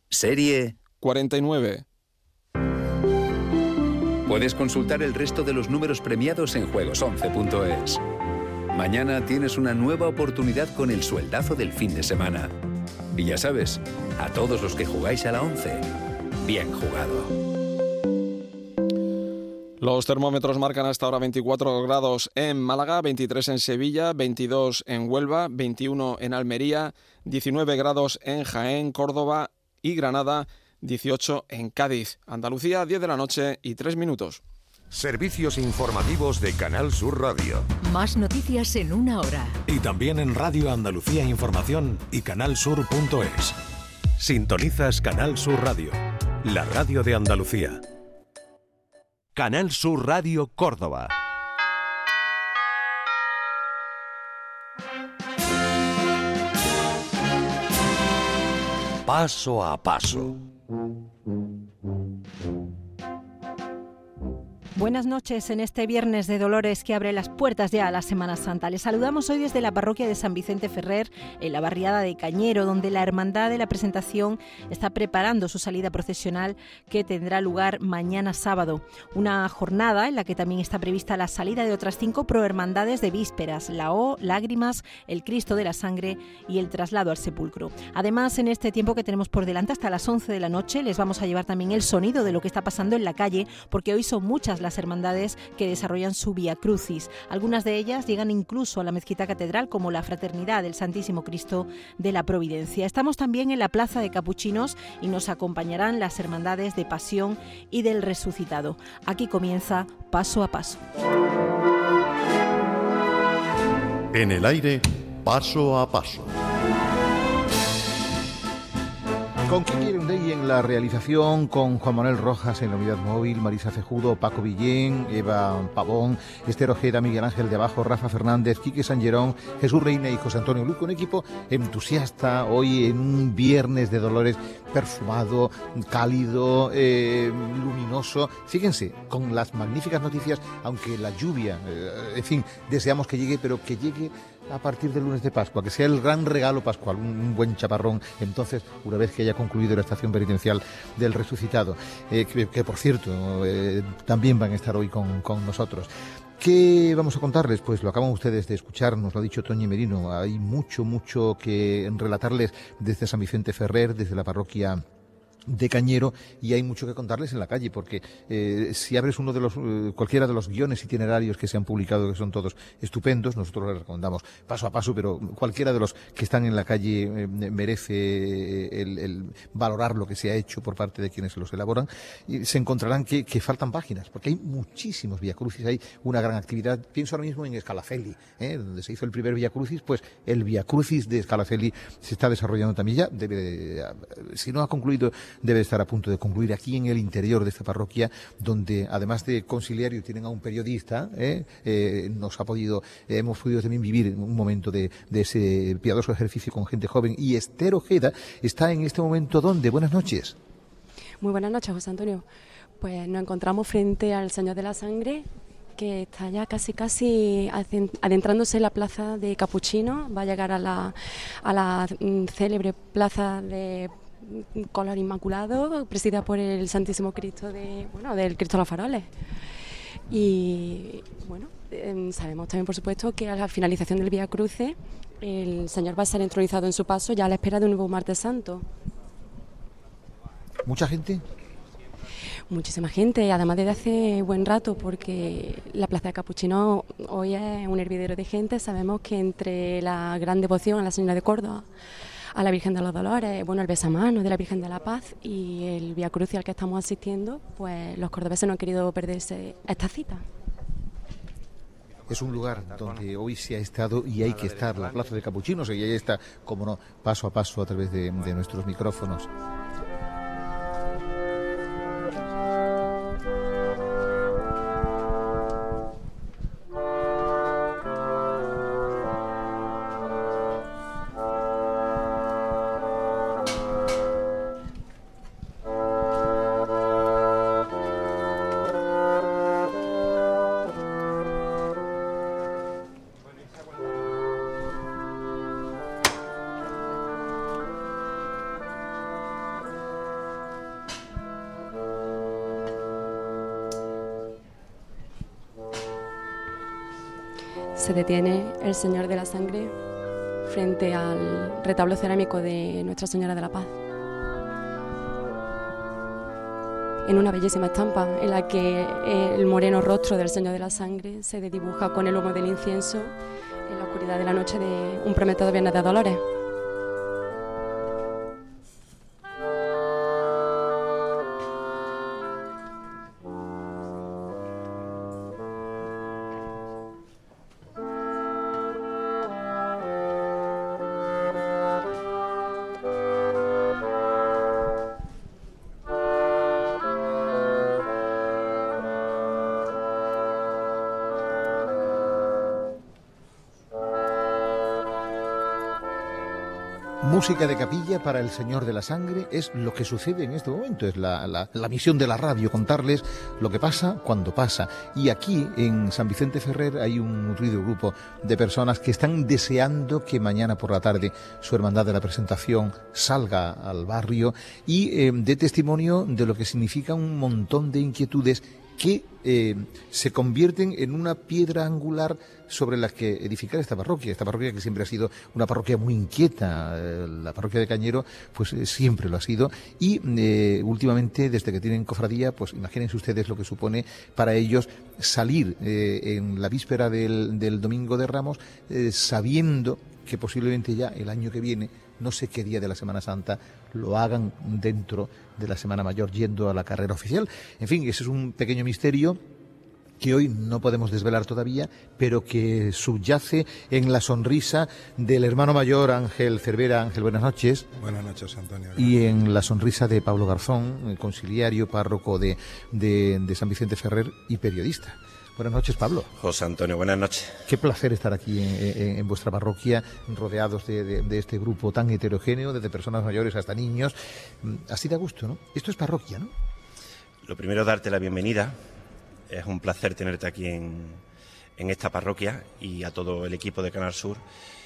Serie 49. Puedes consultar el resto de los números premiados en juegos11.es. Mañana tienes una nueva oportunidad con el sueldazo del fin de semana. Y ya sabes, a todos los que jugáis a la 11, bien jugado. Los termómetros marcan hasta ahora 24 grados en Málaga, 23 en Sevilla, 22 en Huelva, 21 en Almería, 19 grados en Jaén, Córdoba y Granada, 18 en Cádiz. Andalucía, 10 de la noche y 3 minutos. Servicios informativos de Canal Sur Radio. Más noticias en una hora. Y también en Radio Andalucía Información y canalsur.es. Sintonizas Canal Sur Radio, la radio de Andalucía. Canal Sur Radio Córdoba. Paso a paso. Buenas noches en este viernes de Dolores que abre las puertas ya a la Semana Santa. Les saludamos hoy desde la parroquia de San Vicente Ferrer, en la barriada de Cañero, donde la Hermandad de la Presentación está preparando su salida procesional que tendrá lugar mañana sábado. Una jornada en la que también está prevista la salida de otras 5 prohermandades de vísperas, la O, Lágrimas, el Cristo de la Sangre y el traslado al sepulcro. Además, en este tiempo que tenemos por delante hasta las 11 de la noche, les vamos a llevar también el sonido de lo que está pasando en la calle, porque hoy son muchas las hermandades que desarrollan su Vía Crucis. Algunas de ellas llegan incluso a la mezquita catedral, como la Fraternidad del Santísimo Cristo de la Providencia. Estamos también en la Plaza de Capuchinos y nos acompañarán las hermandades de Pasión y del Resucitado. Aquí comienza Paso a Paso. En el aire, Paso a Paso. Con Kiki Irundegui en la realización, con Juan Manuel Rojas en la unidad móvil, Marisa Cejudo, Paco Villén, Eva Pavón, Esther Ojeda, Miguel Ángel de Abajo, Rafa Fernández, Quique Sangerón, Jesús Reina y José Antonio Luco, un equipo entusiasta hoy en un viernes de Dolores perfumado, cálido, luminoso. Fíjense, con las magníficas noticias, aunque la lluvia, en fin, deseamos que llegue, pero que llegue a partir del lunes de Pascua, que sea el gran regalo pascual, un buen chaparrón, entonces, una vez que haya concluido la estación penitencial del Resucitado, que por cierto, también van a estar hoy con nosotros. ¿Qué vamos a contarles? Pues lo acaban ustedes de escuchar, nos lo ha dicho Toñi Merino, hay mucho que relatarles desde San Vicente Ferrer, desde la parroquia de Cañero, y hay mucho que contarles en la calle, porque si abres uno de los cualquiera de los guiones itinerarios que se han publicado, que son todos estupendos, nosotros les recomendamos paso a paso, pero cualquiera de los que están en la calle merece el valorar lo que se ha hecho por parte de quienes los elaboran, y se encontrarán que faltan páginas, porque hay muchísimos viacrucis, hay una gran actividad. Pienso ahora mismo en Scalafeli, donde se hizo el primer viacrucis, pues el viacrucis de Scalafeli se está desarrollando también ya, si no ha concluido, debe estar a punto de concluir aquí en el interior de esta parroquia, donde además de conciliario tienen a un periodista. Hemos podido también vivir un momento de ese piadoso ejercicio con gente joven, y Esther Ojeda está en este momento ¿dónde? Buenas noches. Muy buenas noches, José Antonio. Pues nos encontramos frente al Señor de la Sangre, que está ya casi adentrándose en la plaza de Capuchinos. Va a llegar a la célebre plaza de color inmaculado, presidida por el Santísimo Cristo del Cristo de los Faroles. Y bueno, sabemos también, por supuesto, que a la finalización del Vía Crucis el Señor va a ser entronizado en su paso, ya a la espera de un nuevo Martes Santo. ¿Mucha gente? Muchísima gente, además desde hace buen rato, porque la Plaza de Capuchinos hoy es un hervidero de gente. Sabemos que entre la gran devoción a la Señora de Córdoba, a la Virgen de los Dolores, el besamanos de la Virgen de la Paz y el Vía Crucis al que estamos asistiendo, pues los cordobeses no han querido perderse esta cita. Es un lugar donde hoy se ha estado y hay que estar, la Plaza de Capuchinos, y ahí está, como no, paso a paso a través de nuestros micrófonos. se detiene el Señor de la Sangre frente al retablo cerámico de Nuestra Señora de la Paz, en una bellísima estampa en la que el moreno rostro del Señor de la Sangre se dibuja con el humo del incienso en la oscuridad de la noche de un prometedor Viernes de Dolores. Música de capilla para el Señor de la Sangre es lo que sucede en este momento, es la misión de la radio, contarles lo que pasa cuando pasa. Y aquí en San Vicente Ferrer hay un nutrido grupo de personas que están deseando que mañana por la tarde su Hermandad de la Presentación salga al barrio y dé testimonio de lo que significa un montón de inquietudes que se convierten en una piedra angular sobre la que edificar esta parroquia que siempre ha sido una parroquia muy inquieta. La parroquia de Cañero pues siempre lo ha sido y últimamente desde que tienen cofradía, pues imagínense ustedes lo que supone para ellos salir en la víspera del Domingo de Ramos sabiendo que posiblemente ya el año que viene, no sé qué día de la Semana Santa, lo hagan dentro de la Semana Mayor yendo a la carrera oficial. En fin, ese es un pequeño misterio que hoy no podemos desvelar todavía, pero que subyace en la sonrisa del hermano mayor Ángel Cervera. Ángel, buenas noches. Buenas noches, Antonio. Y en la sonrisa de Pablo Garzón, conciliario, párroco de San Vicente Ferrer y periodista. Buenas noches, Pablo. José Antonio, buenas noches. Qué placer estar aquí en vuestra parroquia, rodeados de este grupo tan heterogéneo, desde personas mayores hasta niños. Así da gusto, ¿no? Esto es parroquia, ¿no? Lo primero, darte la bienvenida. Es un placer tenerte aquí en esta parroquia y a todo el equipo de Canal Sur.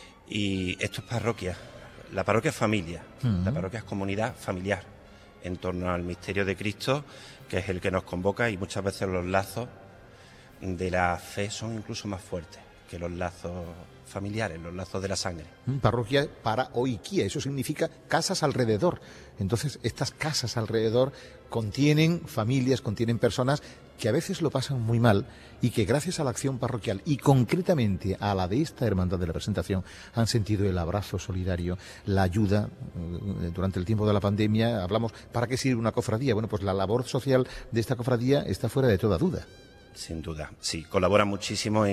Y esto es parroquia. La parroquia es familia, la parroquia es comunidad familiar en torno al misterio de Cristo, que es el que nos convoca, y muchas veces los lazos de la fe son incluso más fuertes que los lazos familiares, los lazos de la sangre. Parroquia para oiquía, eso significa casas alrededor. Entonces, estas casas alrededor contienen familias, contienen personas que a veces lo pasan muy mal y que gracias a la acción parroquial y concretamente a la de esta Hermandad de la Presentación han sentido el abrazo solidario, la ayuda durante el tiempo de la pandemia. Hablamos, ¿para qué sirve una cofradía? Bueno, pues la labor social de esta cofradía está fuera de toda duda. Sin duda, sí, colaboran muchísimo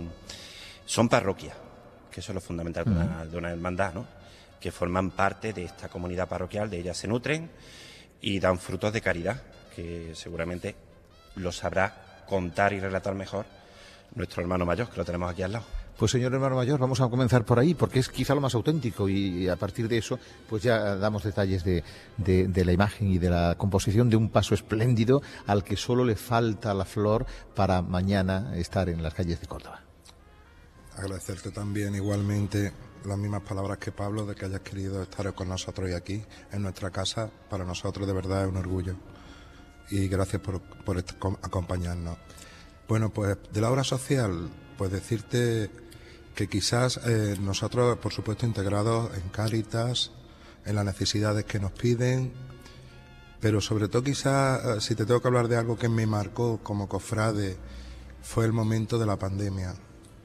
son parroquias, que eso es lo fundamental de una hermandad, ¿no? Que forman parte de esta comunidad parroquial, de ellas se nutren y dan frutos de caridad, que seguramente lo sabrá contar y relatar mejor nuestro hermano mayor, que lo tenemos aquí al lado. Pues señor hermano mayor, vamos a comenzar por ahí, porque es quizá lo más auténtico y a partir de eso pues ya damos detalles de la imagen y de la composición de un paso espléndido al que solo le falta la flor para mañana estar en las calles de Córdoba. Agradecerte también igualmente las mismas palabras que Pablo, de que hayas querido estar con nosotros hoy aquí, en nuestra casa. Para nosotros de verdad es un orgullo y gracias por acompañarnos. Bueno, pues de la obra social, pues decirte que quizás nosotros, por supuesto, integrados en Cáritas, en las necesidades que nos piden, pero sobre todo quizás, si te tengo que hablar de algo que me marcó como cofrade, fue el momento de la pandemia.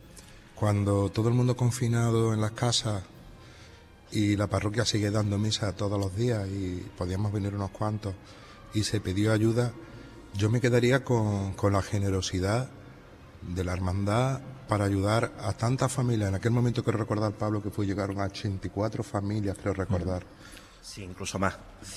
Cuando todo el mundo confinado en las casas y la parroquia sigue dando misa todos los días y podíamos venir unos cuantos y se pidió ayuda, yo me quedaría con la generosidad de la hermandad para ayudar a tantas familias. En aquel momento quiero recordar, Pablo, que llegaron a 84 familias, creo recordar. Sí, incluso más.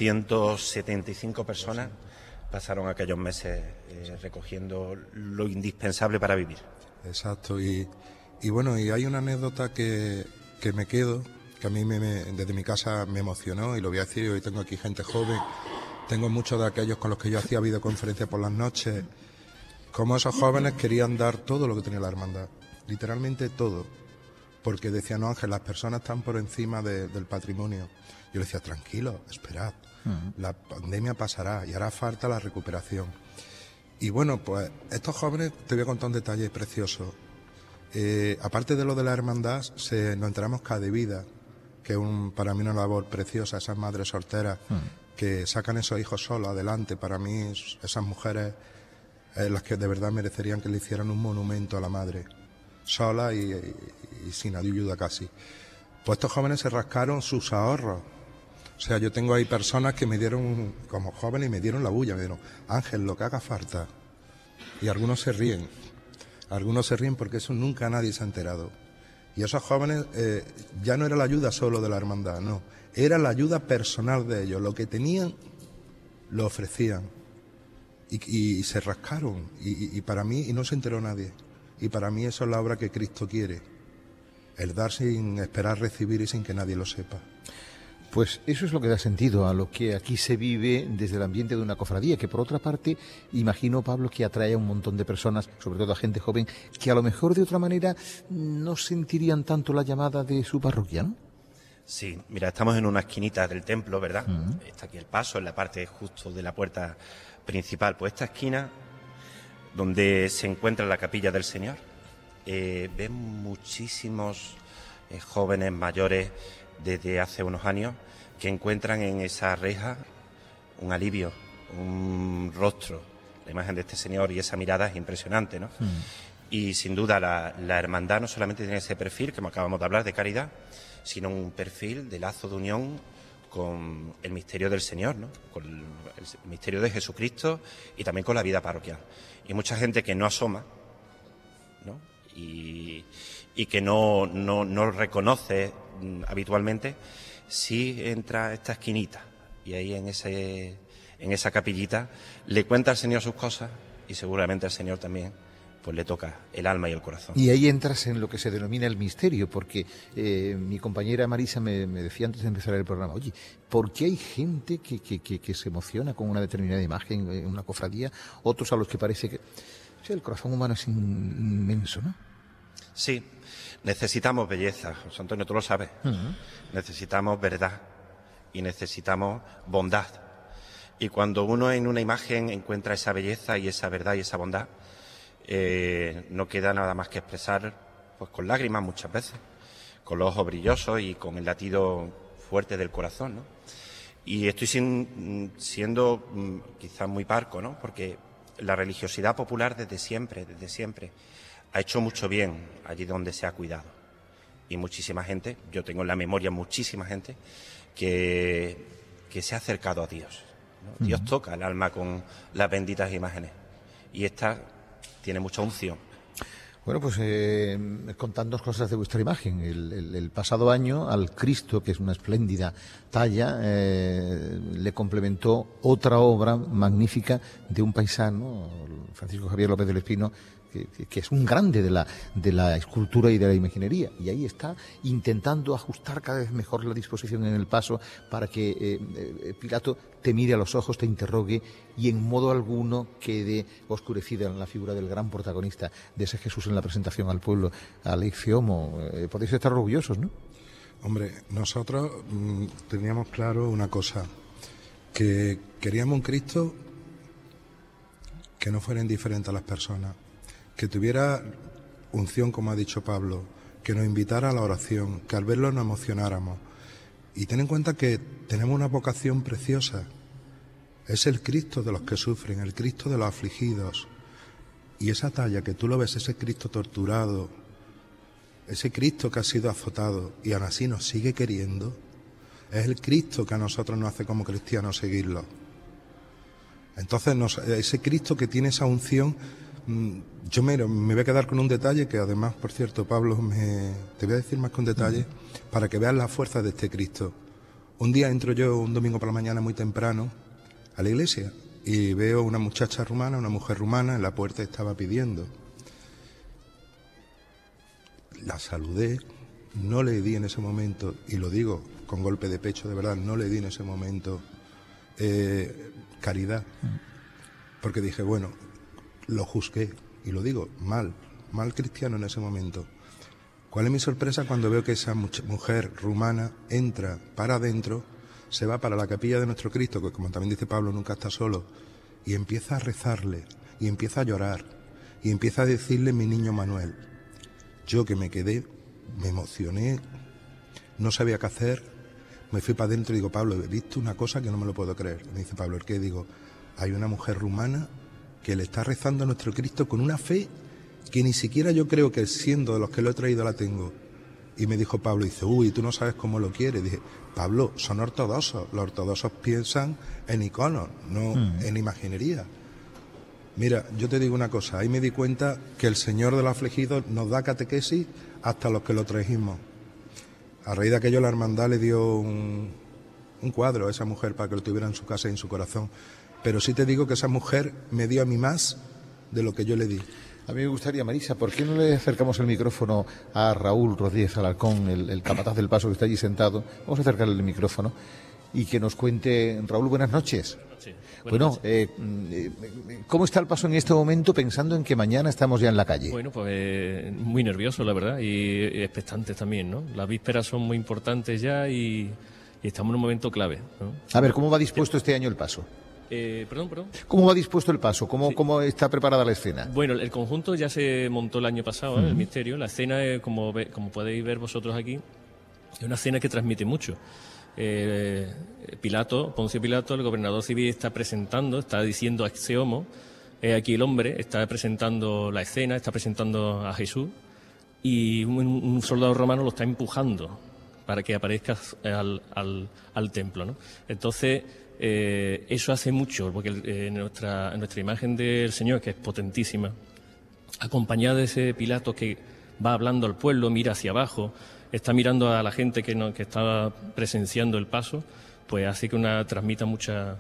175 personas pasaron aquellos meses recogiendo lo indispensable para vivir. Exacto, y bueno, y hay una anécdota que me quedo, que a mí desde mi casa me emocionó, y lo voy a decir, hoy tengo aquí gente joven, tengo muchos de aquellos con los que yo hacía videoconferencias por las noches, como esos jóvenes querían dar todo lo que tenía la hermandad, literalmente todo, porque decían, no, Ángel, las personas están por encima del patrimonio. Yo le decía, tranquilo, esperad, la pandemia pasará y hará falta la recuperación. Y bueno, pues estos jóvenes, te voy a contar un detalle precioso. aparte de lo de la hermandad, nos enteramos cada vida, que es para mí una labor preciosa, esas madres solteras que sacan esos hijos solos adelante. Para mí esas mujeres las que de verdad merecerían que le hicieran un monumento a la madre, sola y sin ayuda casi. Pues estos jóvenes se rascaron sus ahorros. O sea, yo tengo ahí personas que me dieron, como jóvenes, y me dieron la bulla, me dijeron, Ángel, lo que haga falta. Y algunos se ríen porque eso nunca nadie se ha enterado. Y esos jóvenes ya no era la ayuda solo de la hermandad, no, era la ayuda personal de ellos. Lo que tenían lo ofrecían y se rascaron y para mí, y no se enteró nadie. Y para mí eso es la obra que Cristo quiere, el dar sin esperar recibir y sin que nadie lo sepa. Pues eso es lo que da sentido a lo que aquí se vive desde el ambiente de una cofradía, que por otra parte, imagino, Pablo, que atrae a un montón de personas, sobre todo a gente joven, que a lo mejor de otra manera no sentirían tanto la llamada de su parroquia, ¿no? Sí, mira, estamos en una esquinita del templo, ¿verdad? Está aquí el paso, en la parte justo de la puerta principal. Pues esta esquina, donde se encuentra la capilla del Señor, ven muchísimos jóvenes mayores desde hace unos años que encuentran en esa reja un alivio, un rostro. La imagen de este Señor y esa mirada es impresionante, ¿no? Y sin duda la hermandad no solamente tiene ese perfil, que acabamos de hablar, de caridad, sino un perfil de lazo de unión con el misterio del Señor, ¿no? Con el misterio de Jesucristo y también con la vida parroquial. Y mucha gente que no asoma, ¿no? Y que no reconoce habitualmente, sí entra a esta esquinita y ahí en esa capillita le cuenta al Señor sus cosas y seguramente al Señor también pues le toca el alma y el corazón. Y ahí entras en lo que se denomina el misterio, porque mi compañera Marisa me decía antes de empezar el programa, oye, ¿por qué hay gente que se emociona con una determinada imagen en una cofradía, otros a los que parece que... O sea, el corazón humano es inmenso, ¿no? Sí, necesitamos belleza, José Antonio, tú lo sabes. Necesitamos verdad y necesitamos bondad. Y cuando uno en una imagen encuentra esa belleza y esa verdad y esa bondad, no queda nada más que expresar pues con lágrimas muchas veces, con los ojos brillosos y con el latido fuerte del corazón, ¿no? Y estoy siendo quizás muy parco, ¿no? Porque la religiosidad popular desde siempre ha hecho mucho bien allí donde se ha cuidado. Y muchísima gente, yo tengo en la memoria muchísima gente que se ha acercado a Dios, ¿no? Dios toca el alma con las benditas imágenes y esta tiene mucha unción. Bueno, pues contándonos cosas de vuestra imagen. El pasado año al Cristo, que es una espléndida talla, le complementó otra obra magnífica de un paisano, Francisco Javier López del Espino, que es un grande de la escultura y de la imaginería. Y ahí está intentando ajustar cada vez mejor la disposición en el paso para que Pilato te mire a los ojos, te interrogue y en modo alguno quede oscurecida la figura del gran protagonista de ese Jesús en la presentación al pueblo, al Ixiomo. Podéis estar orgullosos, ¿no? Hombre, nosotros teníamos claro una cosa, que queríamos un Cristo que no fuera indiferente a las personas, que tuviera unción, como ha dicho Pablo, que nos invitara a la oración, que al verlo nos emocionáramos. Y ten en cuenta que tenemos una vocación preciosa. Es el Cristo de los que sufren, el Cristo de los afligidos. Y esa talla que tú lo ves, ese Cristo torturado, ese Cristo que ha sido azotado y aún así nos sigue queriendo, es el Cristo que a nosotros nos hace como cristianos seguirlo. Entonces, ese Cristo que tiene esa unción... Yo me voy a quedar con un detalle que además, por cierto, Pablo, te voy a decir más que un detalle para que veas la fuerza de este Cristo. Un día entro yo, un domingo por la mañana muy temprano, a la iglesia y veo una muchacha rumana, una mujer rumana en la puerta, estaba pidiendo. La saludé, no le di en ese momento, y lo digo con golpe de pecho, de verdad, no le di en ese momento caridad, porque dije, bueno, lo juzgué, y lo digo, mal cristiano en ese momento. ¿Cuál es mi sorpresa cuando veo que esa mujer rumana entra para adentro, se va para la capilla de nuestro Cristo, que como también dice Pablo, nunca está solo, y empieza a rezarle, y empieza a llorar, y empieza a decirle mi niño Manuel? Yo que me quedé, me emocioné, no sabía qué hacer, me fui para adentro y digo, Pablo, he visto una cosa que no me lo puedo creer. Me dice Pablo, ¿el qué? Digo, hay una mujer rumana que le está rezando a nuestro Cristo con una fe que ni siquiera yo creo que siendo de los que lo he traído la tengo. Y me dijo Pablo, dice, uy, tú no sabes cómo lo quiere. Dije, Pablo, son ortodoxos, los ortodoxos piensan en iconos, no en imaginería. Mira, yo te digo una cosa, ahí me di cuenta que el Señor de los afligidos nos da catequesis hasta los que lo trajimos. A raíz de aquello la hermandad le dio un cuadro a esa mujer para que lo tuviera en su casa y en su corazón. Pero sí te digo que esa mujer me dio a mí más de lo que yo le di. A mí me gustaría, Marisa, ¿por qué no le acercamos el micrófono a Raúl Rodríguez Alarcón, el capataz del paso que está allí sentado? Vamos a acercarle el micrófono y que nos cuente. Raúl, buenas noches. Sí, bueno, ¿cómo está el paso en este momento pensando en que mañana estamos ya en la calle? Bueno, pues muy nervioso, la verdad, y expectantes también, ¿no? Las vísperas son muy importantes ya y estamos en un momento clave, ¿no? A ver, ¿cómo va dispuesto este año el paso? Perdón. ¿Cómo va dispuesto el paso? ¿Cómo está preparada la escena? Bueno, el conjunto ya se montó el año pasado, el misterio. La escena, como podéis ver vosotros aquí, es una escena que transmite mucho. Poncio Pilato, el gobernador civil, está diciendo ex homo, aquí el hombre, está presentando la escena, está presentando a Jesús, y un soldado romano lo está empujando para que aparezca al templo, ¿no? Entonces, eso hace mucho, porque nuestra imagen del Señor, que es potentísima, acompañada de ese Pilato que va hablando al pueblo, mira hacia abajo, está mirando a la gente que está presenciando el paso, pues hace que transmita mucha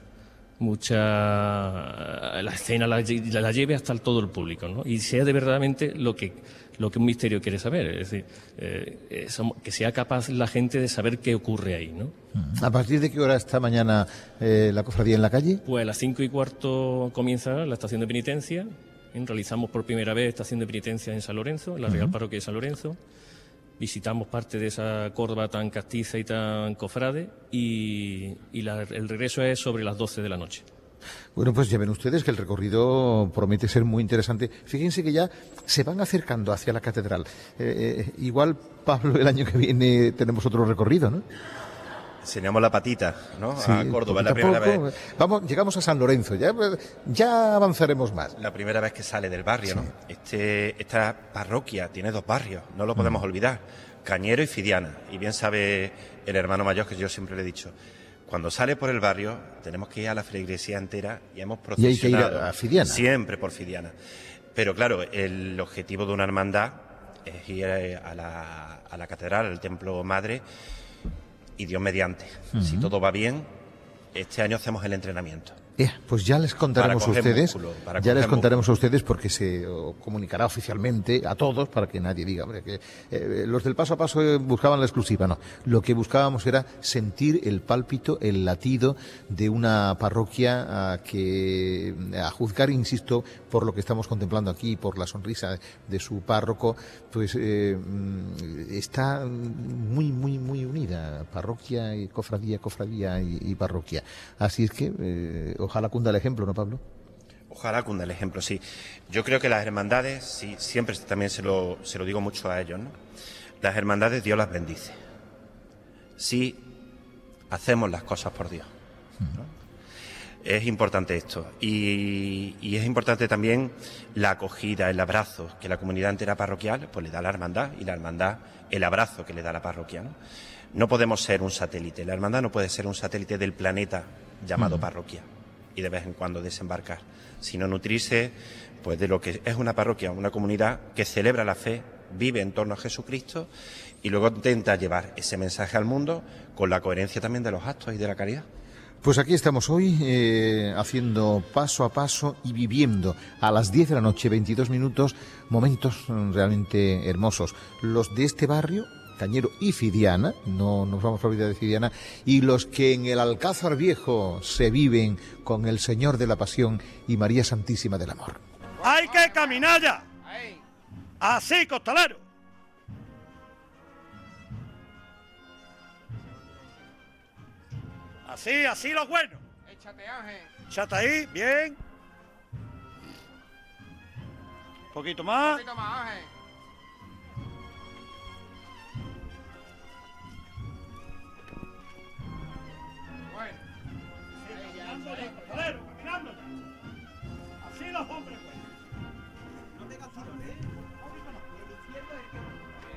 la escena, la lleve hasta todo el público, ¿no? Y sea de verdaderamente lo que un misterio quiere saber, es decir, que sea capaz la gente de saber qué ocurre ahí, ¿no? ¿A partir de qué hora está mañana la cofradía en la calle? Pues a las 5:15 comienza la estación de penitencia. Realizamos por primera vez estación de penitencia en San Lorenzo, en la Real Parroquia de San Lorenzo. Visitamos parte de esa Córdoba tan castiza y tan cofrade y el regreso es sobre las 12 de la noche. Bueno, pues ya ven ustedes que el recorrido promete ser muy interesante. Fíjense que ya se van acercando hacia la catedral. Igual, Pablo, el año que viene tenemos otro recorrido, ¿no? Enseñamos la patita, ¿no? Sí, a Córdoba, la primera vez. Vamos, llegamos a San Lorenzo, ya avanzaremos más. La primera vez que sale del barrio, ¿no? Esta parroquia tiene dos barrios, no lo podemos olvidar, Cañero y Fidiana. Y bien sabe el hermano mayor que yo siempre le he dicho, cuando sale por el barrio tenemos que ir a la feligresía entera y hemos procesionado. Y hay que ir a Fidiana. Siempre por Fidiana. Pero claro, el objetivo de una hermandad es ir a la catedral, al templo madre, y Dios mediante. Si todo va bien, este año hacemos el entrenamiento. Pues ya les contaremos a ustedes, porque se comunicará oficialmente a todos para que nadie diga, hombre, que los del paso a paso buscaban la exclusiva. No, lo que buscábamos era sentir el pálpito, el latido de una parroquia que, a juzgar, insisto, por lo que estamos contemplando aquí, por la sonrisa de su párroco, pues está muy, muy, muy unida, parroquia y cofradía y parroquia. Así es que ojalá cunda el ejemplo, ¿no, Pablo? Ojalá cunda el ejemplo, sí. Yo creo que las hermandades, sí, siempre también se lo digo mucho a ellos, ¿no? Las hermandades Dios las bendice. Sí, hacemos las cosas por Dios, ¿no? Es importante esto. Y es importante también la acogida, el abrazo que la comunidad entera parroquial pues le da a la hermandad, y la hermandad el abrazo que le da a la parroquia, ¿no? No podemos ser un satélite. La hermandad no puede ser un satélite del planeta llamado parroquia y de vez en cuando desembarcar, sino nutrirse pues de lo que es una parroquia, una comunidad que celebra la fe, vive en torno a Jesucristo y luego intenta llevar ese mensaje al mundo con la coherencia también de los actos y de la caridad. Pues aquí estamos hoy haciendo paso a paso y viviendo a las 10 de la noche, 22 minutos, momentos realmente hermosos. Los de este barrio, Cañero y Fidiana, no nos vamos a olvidar de Fidiana, y los que en el Alcázar Viejo se viven con el Señor de la Pasión y María Santísima del Amor. ¡Hay que caminar ya! ¡Así, costalero! Así lo bueno. Échate, Ángel. Échate ahí, bien. Un poquito más. Ángel. caminando ya, costalero, caminando ya. Así los hombres, pues. No te castigo, ¿eh? El izquierdo es el que...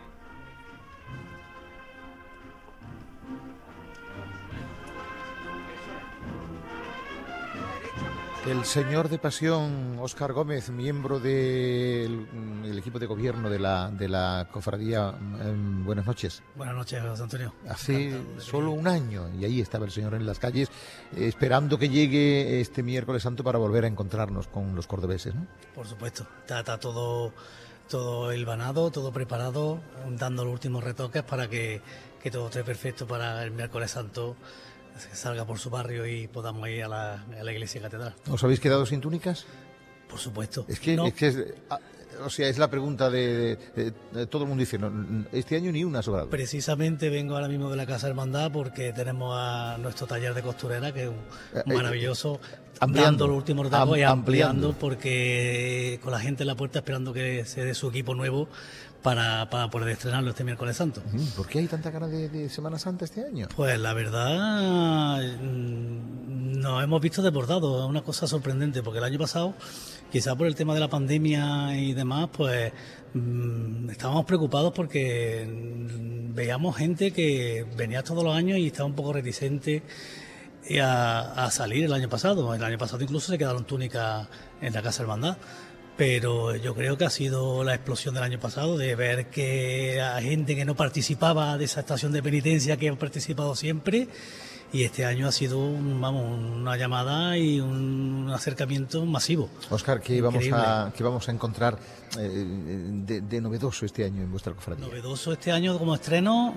El señor de pasión, Óscar Gómez, miembro del equipo de gobierno de la cofradía. Buenas noches. Buenas noches, José Antonio. Hace solo un año, y ahí estaba el señor en las calles, esperando que llegue este miércoles santo para volver a encontrarnos con los cordobeses, ¿no? Por supuesto, está todo hilvanado, todo preparado, dando los últimos retoques para que todo esté perfecto para el miércoles santo, que salga por su barrio y podamos ir a la iglesia catedral. ¿Os habéis quedado sin túnicas? Por supuesto. Es que, no. Es la pregunta de todo el mundo dice, no, este año ni una sobrado. Precisamente vengo ahora mismo de la Casa Hermandad porque tenemos a nuestro taller de costurera, que es maravilloso, dando los últimos retoques y ampliando, porque con la gente en la puerta esperando que se dé su equipo nuevo para poder estrenarlo este miércoles santo. ¿Por qué hay tanta ganas de Semana Santa este año? Pues la verdad, nos hemos visto desbordados, es una cosa sorprendente, porque el año pasado, quizá por el tema de la pandemia y demás, pues estábamos preocupados porque veíamos gente que venía todos los años y estaba un poco reticente a salir el año pasado. El año pasado incluso se quedaron túnicas en la Casa Hermandad. Pero yo creo que ha sido la explosión del año pasado de ver que a gente que no participaba de esa estación de penitencia que ha participado siempre, y este año ha sido una llamada y un acercamiento masivo. Óscar, ¿qué vamos a encontrar de novedoso este año en vuestra cofradía? Novedoso este año como estreno,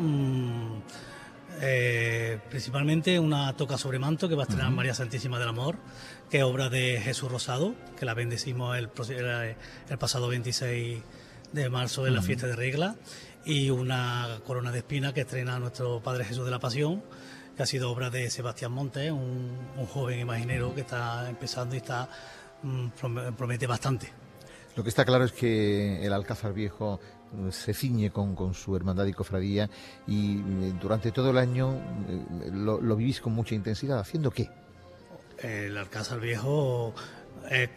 principalmente una toca sobre manto que va a estrenar María Santísima del Amor, que es obra de Jesús Rosado, que la bendecimos el pasado 26 de marzo en la fiesta de Regla, y una corona de espina que estrena nuestro Padre Jesús de la Pasión, que ha sido obra de Sebastián Montes, un joven imaginero que está empezando y promete bastante. Lo que está claro es que el Alcázar Viejo se ciñe con su hermandad y cofradía, y durante todo el año lo vivís con mucha intensidad. ¿Haciendo qué? El Alcázar Viejo es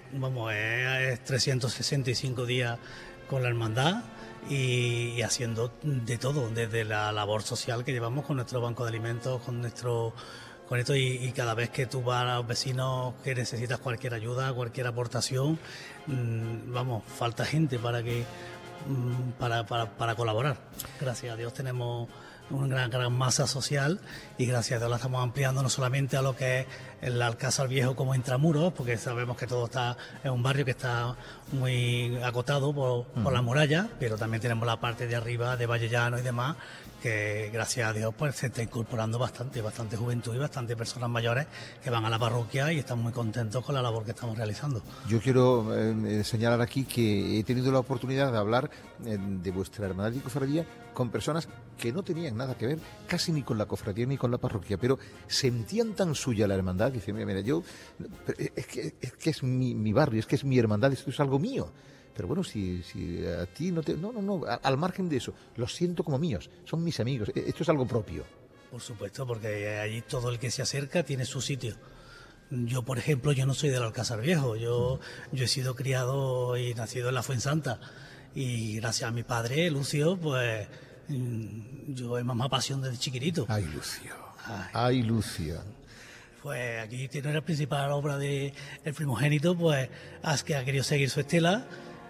365 días con la hermandad y haciendo de todo, desde la labor social que llevamos con nuestro banco de alimentos, con esto, y cada vez que tú vas a los vecinos que necesitas cualquier ayuda, cualquier aportación, falta gente para colaborar. Gracias a Dios tenemos una gran masa social, y gracias a Dios la estamos ampliando no solamente a lo que es el Alcázar Viejo como intramuros, porque sabemos que todo es un barrio que está muy acotado por la muralla, pero también tenemos la parte de arriba de Valle Llano y demás, que gracias a Dios pues se está incorporando bastante juventud y bastante personas mayores que van a la parroquia y están muy contentos con la labor que estamos realizando. Yo quiero señalar aquí que he tenido la oportunidad de hablar de vuestra hermandad y cofradía con personas que no tenían nada que ver casi ni con la cofradía ni con la parroquia, pero sentían tan suya la hermandad. Dicen, mira, yo es que es mi barrio, es que es mi hermandad, esto es algo mío. Pero bueno, si a ti no, al margen de eso, los siento como míos, son mis amigos, esto es algo propio. Por supuesto, porque allí todo el que se acerca tiene su sitio. Yo, por ejemplo, yo no soy del Alcázar Viejo, yo he sido criado y nacido en la Fuensanta, y gracias a mi padre, Lucio, pues yo he mamado pasión desde chiquitito. Ay, Lucio. Ay, Lucio. Pues aquí tiene la principal obra del primogénito, pues que ha querido seguir su estela,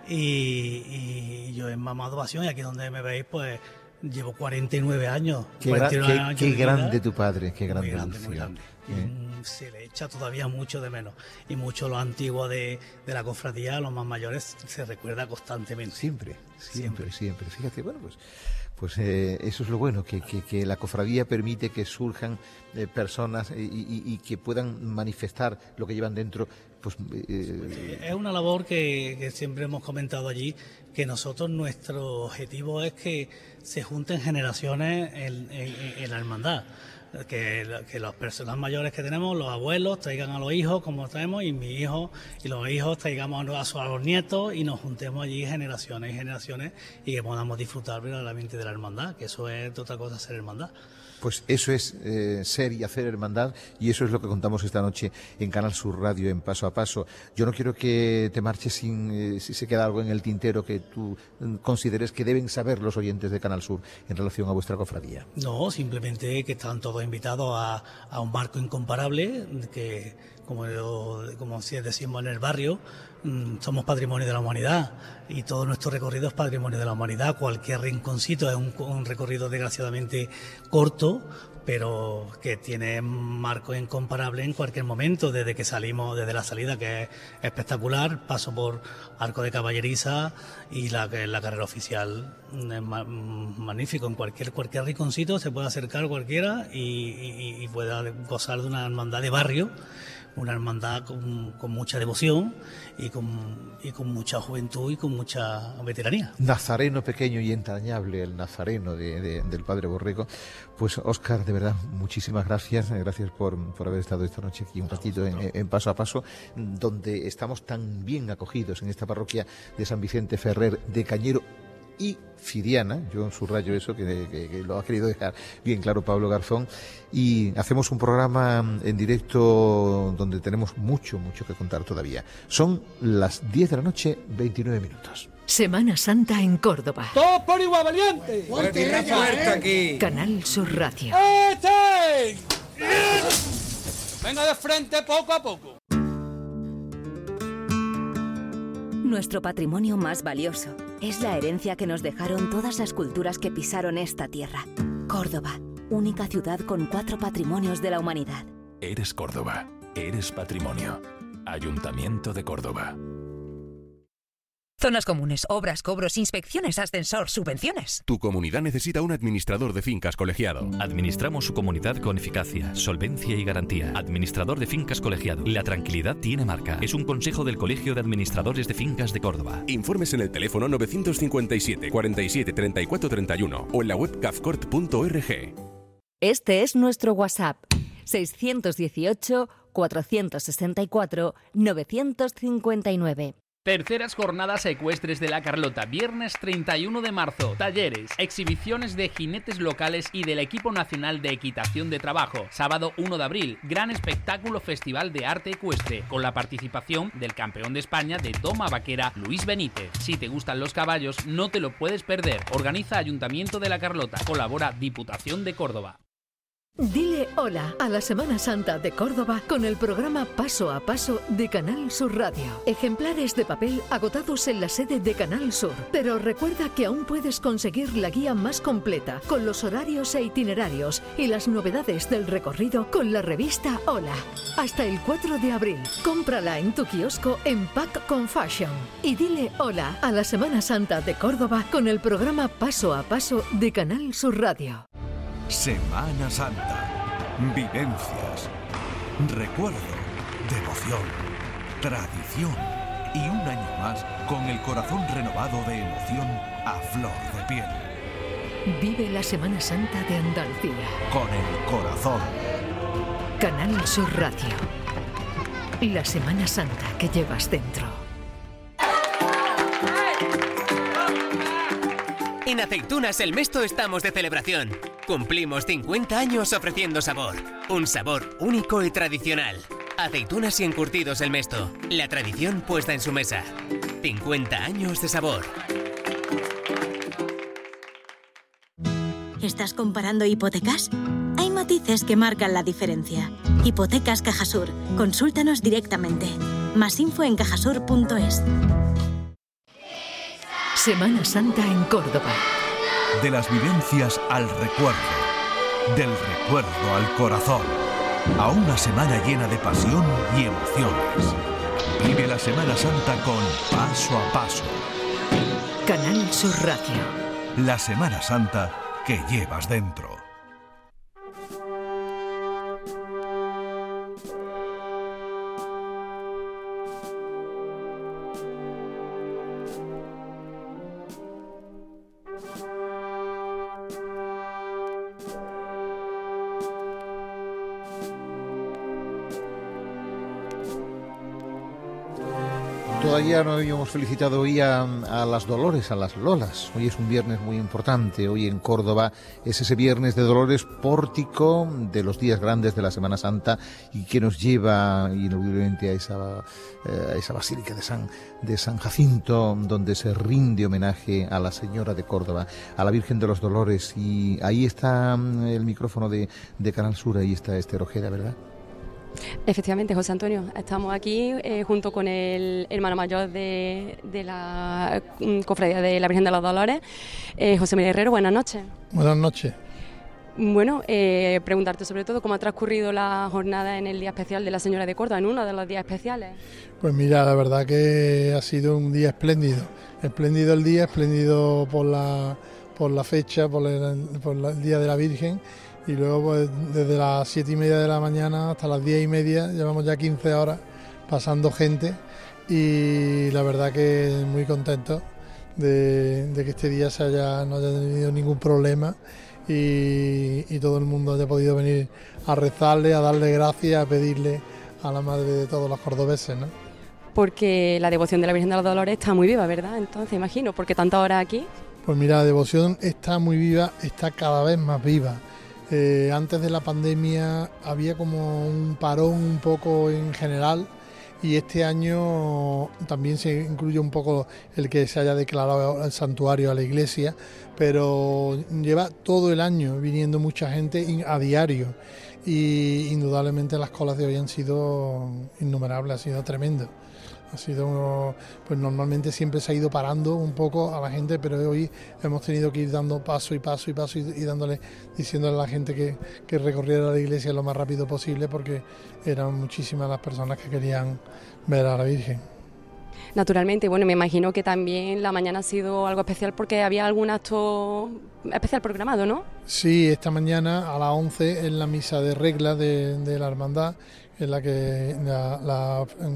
y yo he mamado pasión, y aquí donde me veis, pues llevo 49 años. Qué grande tu padre, qué grande. Muy grande. Se le echa todavía mucho de menos, y mucho lo antiguo de la cofradía, los más mayores, se recuerda constantemente. Siempre. Fíjate, bueno, pues eso es lo bueno, que la cofradía permite que surjan personas y que puedan manifestar lo que llevan dentro. Es una labor que siempre hemos comentado allí, que nosotros, nuestro objetivo es que se junten generaciones en la hermandad. Que las personas mayores que tenemos, los abuelos, traigan a los hijos como traemos, y mis hijos y los hijos traigamos a los nietos, y nos juntemos allí generaciones y generaciones, y que podamos disfrutar verdaderamente de la hermandad, que eso es otra cosa, ser hermandad. Pues eso es ser y hacer hermandad, y eso es lo que contamos esta noche en Canal Sur Radio, en Paso a Paso. Yo no quiero que te marches sin si se queda algo en el tintero que tú consideres que deben saber los oyentes de Canal Sur en relación a vuestra cofradía. No, simplemente que están todos invitados a un barco incomparable, que como si decimos en el barrio, somos patrimonio de la humanidad y todo nuestro recorrido es patrimonio de la humanidad. Cualquier rinconcito es un recorrido desgraciadamente corto, pero que tiene marco incomparable en cualquier momento, desde que salimos, desde la salida, que es espectacular, paso por Arco de Caballeriza y la carrera oficial es magnífico. En cualquier rinconcito se puede acercar cualquiera y pueda gozar de una hermandad de barrio, una hermandad con mucha devoción y con mucha juventud y con mucha veteranía. Nazareno pequeño y entrañable, el nazareno del Padre Borrego. Pues Óscar, de verdad, muchísimas gracias. Gracias por haber estado esta noche aquí un ratito en Paso a Paso, donde estamos tan bien acogidos en esta parroquia de San Vicente Ferrer de Cañero y Fidiana. Yo subrayo eso, que lo ha querido dejar bien claro Pablo Garzón, y hacemos un programa en directo donde tenemos mucho que contar todavía. Son las 10 de la noche, 29 minutos. Semana Santa en Córdoba. ¡Todos por igual, valiente! Fuerte aquí. Canal Sur Radio. Venga de frente poco a poco. Nuestro patrimonio más valioso es la herencia que nos dejaron todas las culturas que pisaron esta tierra. Córdoba, única ciudad con 4 patrimonios de la humanidad. Eres Córdoba, eres patrimonio. Ayuntamiento de Córdoba. Zonas comunes, obras, cobros, inspecciones, ascensor, subvenciones. Tu comunidad necesita un administrador de fincas colegiado. Administramos su comunidad con eficacia, solvencia y garantía. Administrador de fincas colegiado. La tranquilidad tiene marca. Es un consejo del Colegio de Administradores de Fincas de Córdoba. Informes en el teléfono 957 47 34 31 o en la web cafcort.org. Este es nuestro WhatsApp: 618 464 959. Terceras jornadas ecuestres de la Carlota, viernes 31 de marzo, talleres, exhibiciones de jinetes locales y del equipo nacional de equitación de trabajo. Sábado 1 de abril, gran espectáculo festival de arte ecuestre, con la participación del campeón de España de doma vaquera, Luis Benítez. Si te gustan los caballos, no te lo puedes perder. Organiza Ayuntamiento de la Carlota, colabora Diputación de Córdoba. Dile hola a la Semana Santa de Córdoba con el programa Paso a Paso de Canal Sur Radio. Ejemplares de papel agotados en la sede de Canal Sur. Pero recuerda que aún puedes conseguir la guía más completa con los horarios e itinerarios y las novedades del recorrido con la revista Hola. Hasta el 4 de abril. Cómprala en tu kiosco en Pack con Fashion. Y dile hola a la Semana Santa de Córdoba con el programa Paso a Paso de Canal Sur Radio. Semana Santa. Vivencias, recuerdo, devoción, tradición y un año más con el corazón renovado de emoción a flor de piel. Vive la Semana Santa de Andalucía. Con el corazón. Canal Sur Radio. La Semana Santa que llevas dentro. En Aceitunas El Mesto estamos de celebración. Cumplimos 50 años ofreciendo sabor. Un sabor único y tradicional. Aceitunas y encurtidos El Mesto. La tradición puesta en su mesa. 50 años de sabor. ¿Estás comparando hipotecas? Hay matices que marcan la diferencia. Hipotecas Cajasur. Consúltanos directamente. Más info en cajasur.es. Semana Santa en Córdoba. De las vivencias al recuerdo. Del recuerdo al corazón. A una semana llena de pasión y emociones. Vive la Semana Santa con Paso a Paso. Canal Sur Radio. La Semana Santa que llevas dentro. Todavía no habíamos felicitado hoy a las Dolores, a las Lolas. Hoy es un viernes muy importante. Hoy en Córdoba es ese viernes de Dolores, pórtico de los días grandes de la Semana Santa y que nos lleva ineludiblemente a esa basílica de San Jacinto, donde se rinde homenaje a la Señora de Córdoba, a la Virgen de los Dolores. Y ahí está el micrófono de Canal Sur, ahí está Esther Ojeda, ¿verdad? Efectivamente, José Antonio, estamos aquí junto con el hermano mayor de la Cofradía de la Virgen de los Dolores, José María Herrero. Buenas noches. Buenas noches. Bueno, preguntarte sobre todo cómo ha transcurrido la jornada en el Día Especial de la Señora de Córdoba, en uno de los días especiales. Pues mira, la verdad que ha sido un día espléndido. Espléndido el día, espléndido por la fecha, por el Día de la Virgen. Y luego pues, desde las 7:30 de la mañana hasta las 10:30 llevamos ya 15 horas pasando gente y la verdad que muy contento de que este día no haya tenido ningún problema y todo el mundo haya podido venir a rezarle, a darle gracias, a pedirle a la Madre de todos los cordobeses, ¿no? Porque la devoción de la Virgen de los Dolores está muy viva, ¿verdad? Entonces imagino, porque tantas horas aquí. Pues mira, la devoción está muy viva, está cada vez más viva. Antes de la pandemia había como un parón un poco en general y este año también se incluye un poco el que se haya declarado el santuario a la iglesia, pero lleva todo el año viniendo mucha gente a diario y indudablemente las colas de hoy han sido innumerables, ha sido tremendo. Ha sido, pues normalmente siempre se ha ido parando un poco a la gente, pero hoy hemos tenido que ir dando paso y diciéndole a la gente que recorriera la iglesia lo más rápido posible porque eran muchísimas las personas que querían ver a la Virgen. Naturalmente, bueno, me imagino que también la mañana ha sido algo especial porque había algún acto especial programado, ¿no? Sí, esta mañana a las 11 en la misa de regla de la hermandad, en la que la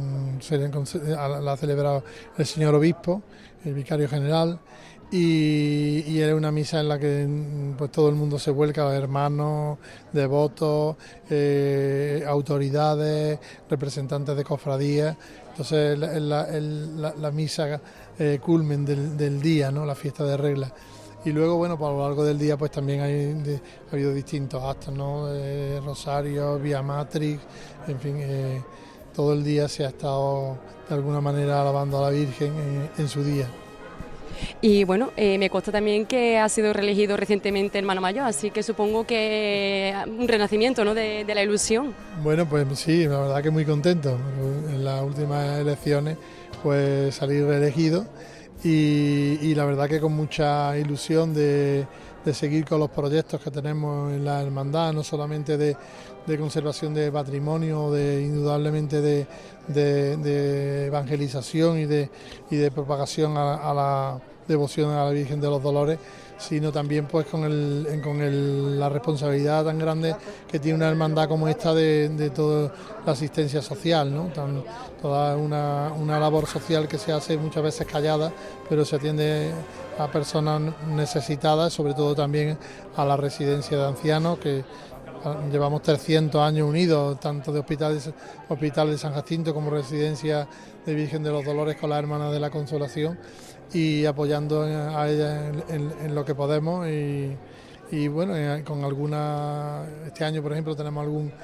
ha celebrado el señor obispo, el vicario general, y era una misa en la que pues todo el mundo se vuelca, hermanos, devotos, autoridades, representantes de cofradías. Entonces la misa culmen del día, ¿no? La fiesta de regla. Y luego, bueno, pues a lo largo del día pues también ha habido distintos actos, ¿no? Rosario, Vía Matrix, en fin, todo el día se ha estado de alguna manera alabando a la Virgen en su día. Y bueno, me consta también que ha sido reelegido recientemente hermano mayor, así que supongo que un renacimiento, ¿no? de la ilusión. Bueno, pues sí, la verdad que muy contento. En las últimas elecciones pues salí reelegido. Y la verdad que con mucha ilusión de seguir con los proyectos que tenemos en la hermandad, no solamente de conservación de patrimonio, indudablemente de evangelización y de propagación a la devoción a la Virgen de los Dolores, sino también pues con la responsabilidad tan grande que tiene una hermandad como esta de toda la asistencia social, ¿no? Toda una labor social que se hace muchas veces callada, pero se atiende a personas necesitadas, sobre todo también a la residencia de ancianos, que llevamos 300 años unidos, tanto de Hospital de San Jacinto como residencia de Virgen de los Dolores con las Hermanas de la Consolación, y apoyando a ellas en lo que podemos y bueno, con este año por ejemplo tenemos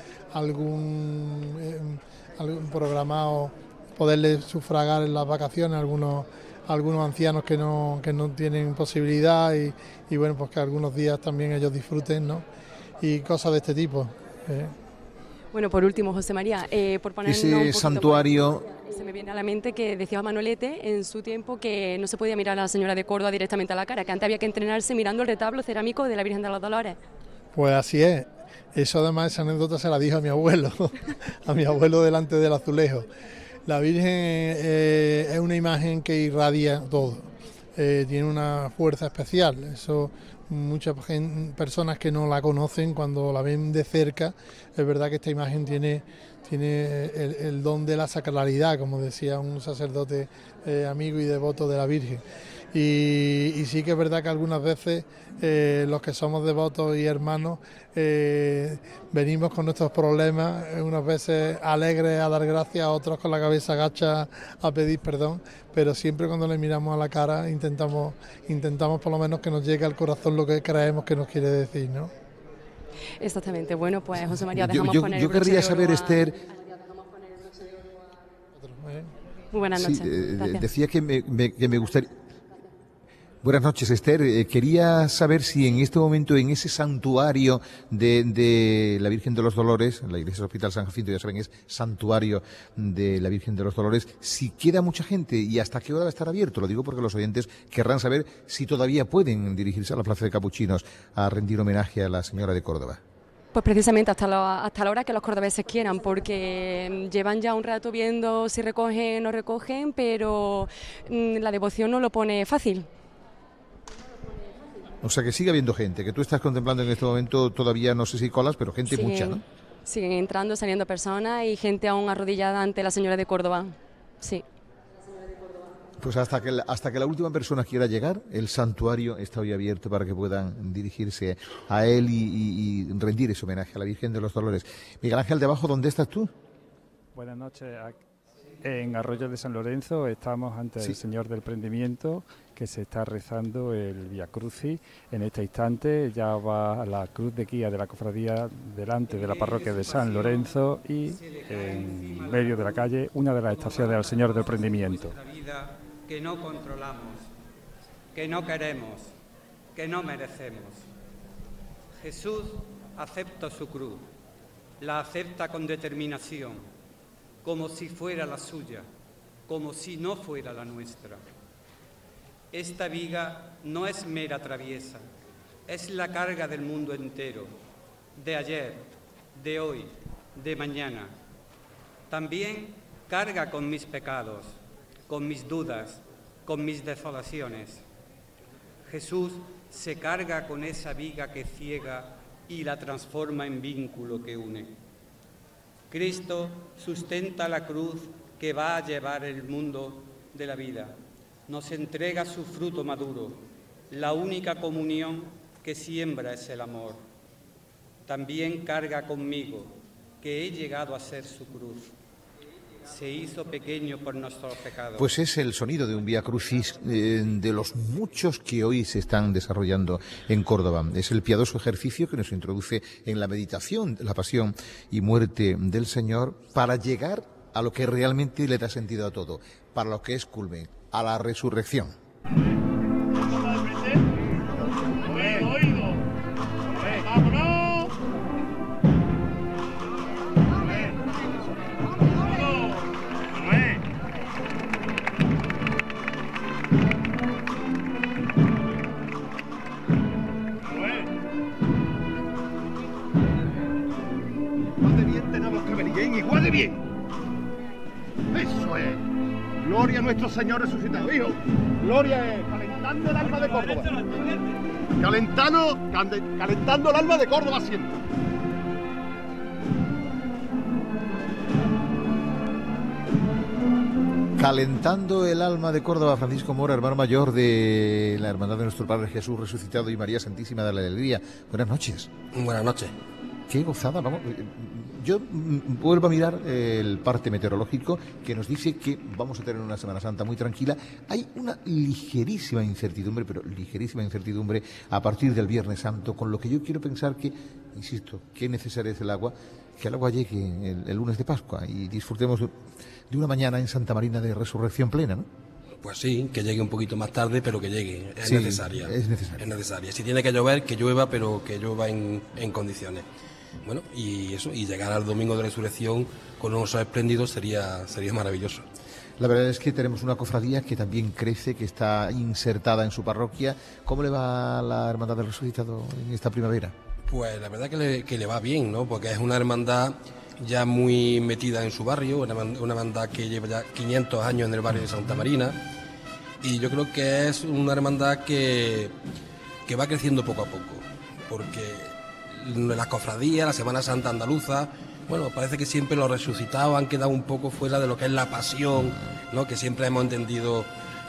algún programado poderle sufragar en las vacaciones a algunos ancianos que no tienen posibilidad y bueno, pues que algunos días también ellos disfruten, ¿no? Y cosas de este tipo. Bueno, por último, José María, por poner ese santuario. Se me viene a la mente que decía Manolete en su tiempo que no se podía mirar a la Señora de Córdoba directamente a la cara, que antes había que entrenarse mirando el retablo cerámico de la Virgen de los Dolores. Pues así es. Eso además, esa anécdota se la dijo a mi abuelo, a mi abuelo delante del azulejo. La Virgen es una imagen que irradia todo, tiene una fuerza especial. Eso muchas personas que no la conocen, cuando la ven de cerca, es verdad que esta imagen tiene tiene el don de la sacralidad, como decía un sacerdote amigo y devoto de la Virgen. Y sí que es verdad que algunas veces los que somos devotos y hermanos venimos con nuestros problemas, unas veces alegres a dar gracias, otros con la cabeza agacha a pedir perdón, pero siempre cuando le miramos a la cara intentamos por lo menos que nos llegue al corazón lo que creemos que nos quiere decir, ¿no? Exactamente. Bueno, pues José María, dejamos poner yo querría saber, Esther... Muy buenas noches. Decía que me gustaría... Buenas noches, Esther. Quería saber si en este momento, en ese santuario de la Virgen de los Dolores, la Iglesia Hospital San Jacinto, ya saben, es santuario de la Virgen de los Dolores, si queda mucha gente y hasta qué hora va a estar abierto. Lo digo porque los oyentes querrán saber si todavía pueden dirigirse a la Plaza de Capuchinos a rendir homenaje a la Señora de Córdoba. Pues precisamente hasta la hora que los cordobeses quieran, porque llevan ya un rato viendo si recogen o no recogen, pero la devoción no lo pone fácil. O sea que sigue habiendo gente, que tú estás contemplando en este momento, todavía no sé si colas, pero gente mucha, ¿no? Siguen entrando, saliendo personas y gente aún arrodillada ante la Señora de Córdoba, sí. Pues hasta que la última persona quiera llegar, el santuario está hoy abierto para que puedan dirigirse a él y rendir ese homenaje a la Virgen de los Dolores. Miguel Ángel de Abajo, ¿dónde estás tú? Buenas noches. En Arroyo de San Lorenzo estamos ante el Señor del Prendimiento, que se está rezando el Vía Crucis. En este instante ya va la cruz de guía de la cofradía delante de la parroquia de San Lorenzo y en medio de la calle una de las estaciones al Señor del Prendimiento. Que no controlamos, que no queremos, que no merecemos. Jesús acepta su cruz, la acepta con determinación, como si fuera la suya, como si no fuera la nuestra. Esta viga no es mera traviesa, es la carga del mundo entero, de ayer, de hoy, de mañana. También carga con mis pecados, con mis dudas, con mis desolaciones. Jesús se carga con esa viga que ciega y la transforma en vínculo que une. Cristo sustenta la cruz que va a llevar el mundo de la vida. Nos entrega su fruto maduro, la única comunión que siembra es el amor. También carga conmigo, que he llegado a ser su cruz. Se hizo pequeño por nuestros pecados. Pues es el sonido de un Vía Crucis de los muchos que hoy se están desarrollando en Córdoba. Es el piadoso ejercicio que nos introduce en la meditación de la pasión y muerte del Señor para llegar a lo que realmente le da sentido a todo, para lo que es culmen, a la resurrección. Igual de bien. Eso es. Gloria a nuestro Señor resucitado, hijo. Gloria es calentando el alma de Córdoba. Calentando el alma de Córdoba siempre. Calentando el alma de Córdoba, Francisco Mora, hermano mayor de la Hermandad de Nuestro Padre Jesús Resucitado y María Santísima de la Alegría. Buenas noches. Buenas noches. Qué gozada, vamos. Yo vuelvo a mirar el parte meteorológico que nos dice que vamos a tener una Semana Santa muy tranquila. Hay una ligerísima incertidumbre, pero ligerísima incertidumbre a partir del Viernes Santo, con lo que yo quiero pensar que, insisto, qué necesario es el agua, que el agua llegue el lunes de Pascua y disfrutemos de una mañana en Santa Marina de resurrección plena, ¿no? Pues sí, que llegue un poquito más tarde, pero que llegue, es necesaria. Es necesaria. Es necesaria. Si tiene que llover, que llueva, pero que llueva en condiciones. Bueno, y eso, y llegar al domingo de resurrección con unos espléndidos sería maravilloso. La verdad es que tenemos una cofradía que también crece, que está insertada en su parroquia. ¿Cómo le va a la Hermandad del Resucitado en esta primavera? Pues la verdad que le va bien, ¿no? Porque es una hermandad ya muy metida en su barrio, una hermandad que lleva ya 500 años en el barrio de Santa Marina, y yo creo que es una hermandad que va creciendo poco a poco, porque la cofradía, la Semana Santa andaluza, bueno, parece que siempre los resucitados han quedado un poco fuera de lo que es la pasión, ¿no?, que siempre hemos entendido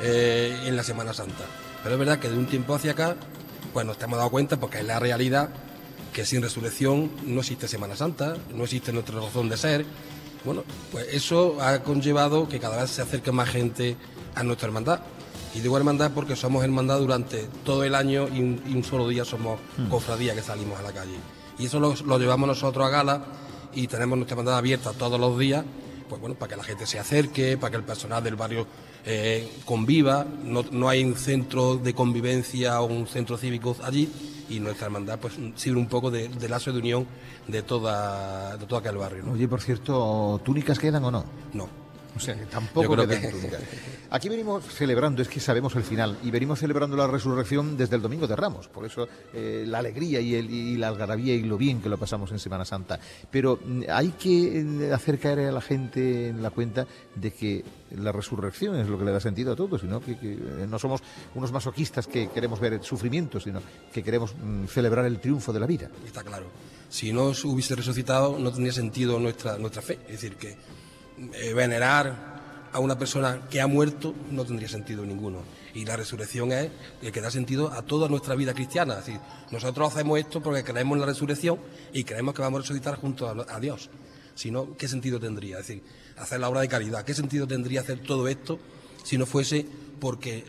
en la Semana Santa. Pero es verdad que de un tiempo hacia acá, pues nos hemos dado cuenta, porque es la realidad, que sin resurrección no existe Semana Santa, no existe nuestra razón de ser. Bueno, pues eso ha conllevado que cada vez se acerque más gente a nuestra hermandad. Y digo hermandad porque somos hermandad durante todo el año y un solo día somos cofradía que salimos a la calle. Y eso lo llevamos nosotros a gala y tenemos nuestra hermandad abierta todos los días, pues bueno, para que la gente se acerque, para que el personal del barrio conviva. No hay un centro de convivencia o un centro cívico allí, y nuestra hermandad pues sirve un poco de lazo de unión de todo aquel barrio, ¿no? Oye, por cierto, ¿túnicas quedan o no? No. O sea, tampoco quedan túnicas. Aquí venimos celebrando, es que sabemos el final, y venimos celebrando la resurrección desde el Domingo de Ramos, por eso la alegría y la algarabía y lo bien que lo pasamos en Semana Santa. Pero hay que hacer caer a la gente en la cuenta de que la resurrección es lo que le da sentido a todo, sino que no somos unos masoquistas que queremos ver el sufrimiento, sino que queremos celebrar el triunfo de la vida. Está claro. Si no hubiese resucitado, no tendría sentido nuestra fe. Es decir, que venerar a una persona que ha muerto no tendría sentido ninguno. Y la resurrección es el que da sentido a toda nuestra vida cristiana. Es decir, nosotros hacemos esto porque creemos en la resurrección y creemos que vamos a resucitar junto a Dios. Si no, ¿qué sentido tendría? Es decir, hacer la obra de caridad. ¿Qué sentido tendría hacer todo esto si no fuese porque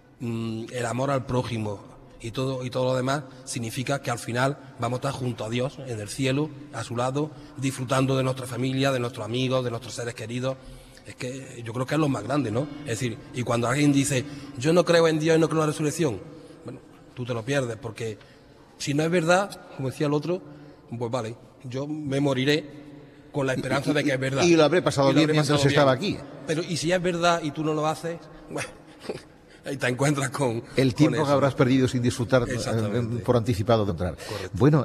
el amor al prójimo y todo lo demás significa que al final vamos a estar junto a Dios en el cielo, a su lado, disfrutando de nuestra familia, de nuestros amigos, de nuestros seres queridos? Es que yo creo que es lo más grande, ¿no? Es decir, y cuando alguien dice, yo no creo en Dios y no creo en la resurrección, bueno, tú te lo pierdes, porque si no es verdad, como decía el otro, pues vale, yo me moriré con la esperanza de que es verdad. Y lo habré pasado bien mientras estaba aquí. Pero y si es verdad y tú no lo haces, bueno, ahí te encuentras con el tiempo con que habrás perdido sin disfrutar por anticipado de entrar. Correcto. Bueno,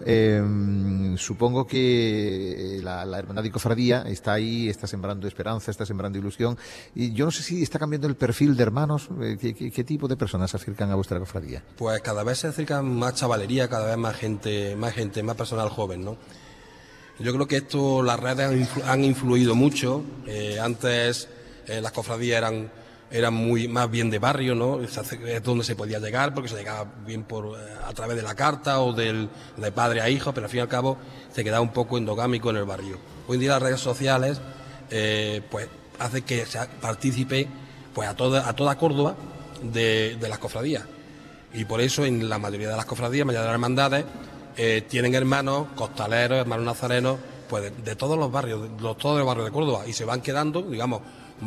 supongo que la hermandad y cofradía está ahí, está sembrando esperanza, está sembrando ilusión, y yo no sé si está cambiando el perfil de hermanos. ¿Qué tipo de personas se acercan a vuestra cofradía? Pues cada vez se acercan más chavalería, cada vez más gente, más personal joven, ¿no? Yo creo que las redes han influido mucho. Antes las cofradías eran más bien de barrio, ¿no? Es donde se podía llegar, porque se llegaba bien a través de la carta o de padre a hijo, pero al fin y al cabo se quedaba un poco endogámico en el barrio. Hoy en día las redes sociales pues hace que se participe pues a toda Córdoba de las cofradías, y por eso en la mayoría de las cofradías, mayoría de las hermandades, tienen hermanos costaleros, hermanos nazarenos, pues de todos los barrios, todos los barrios de Córdoba, y se van quedando, digamos,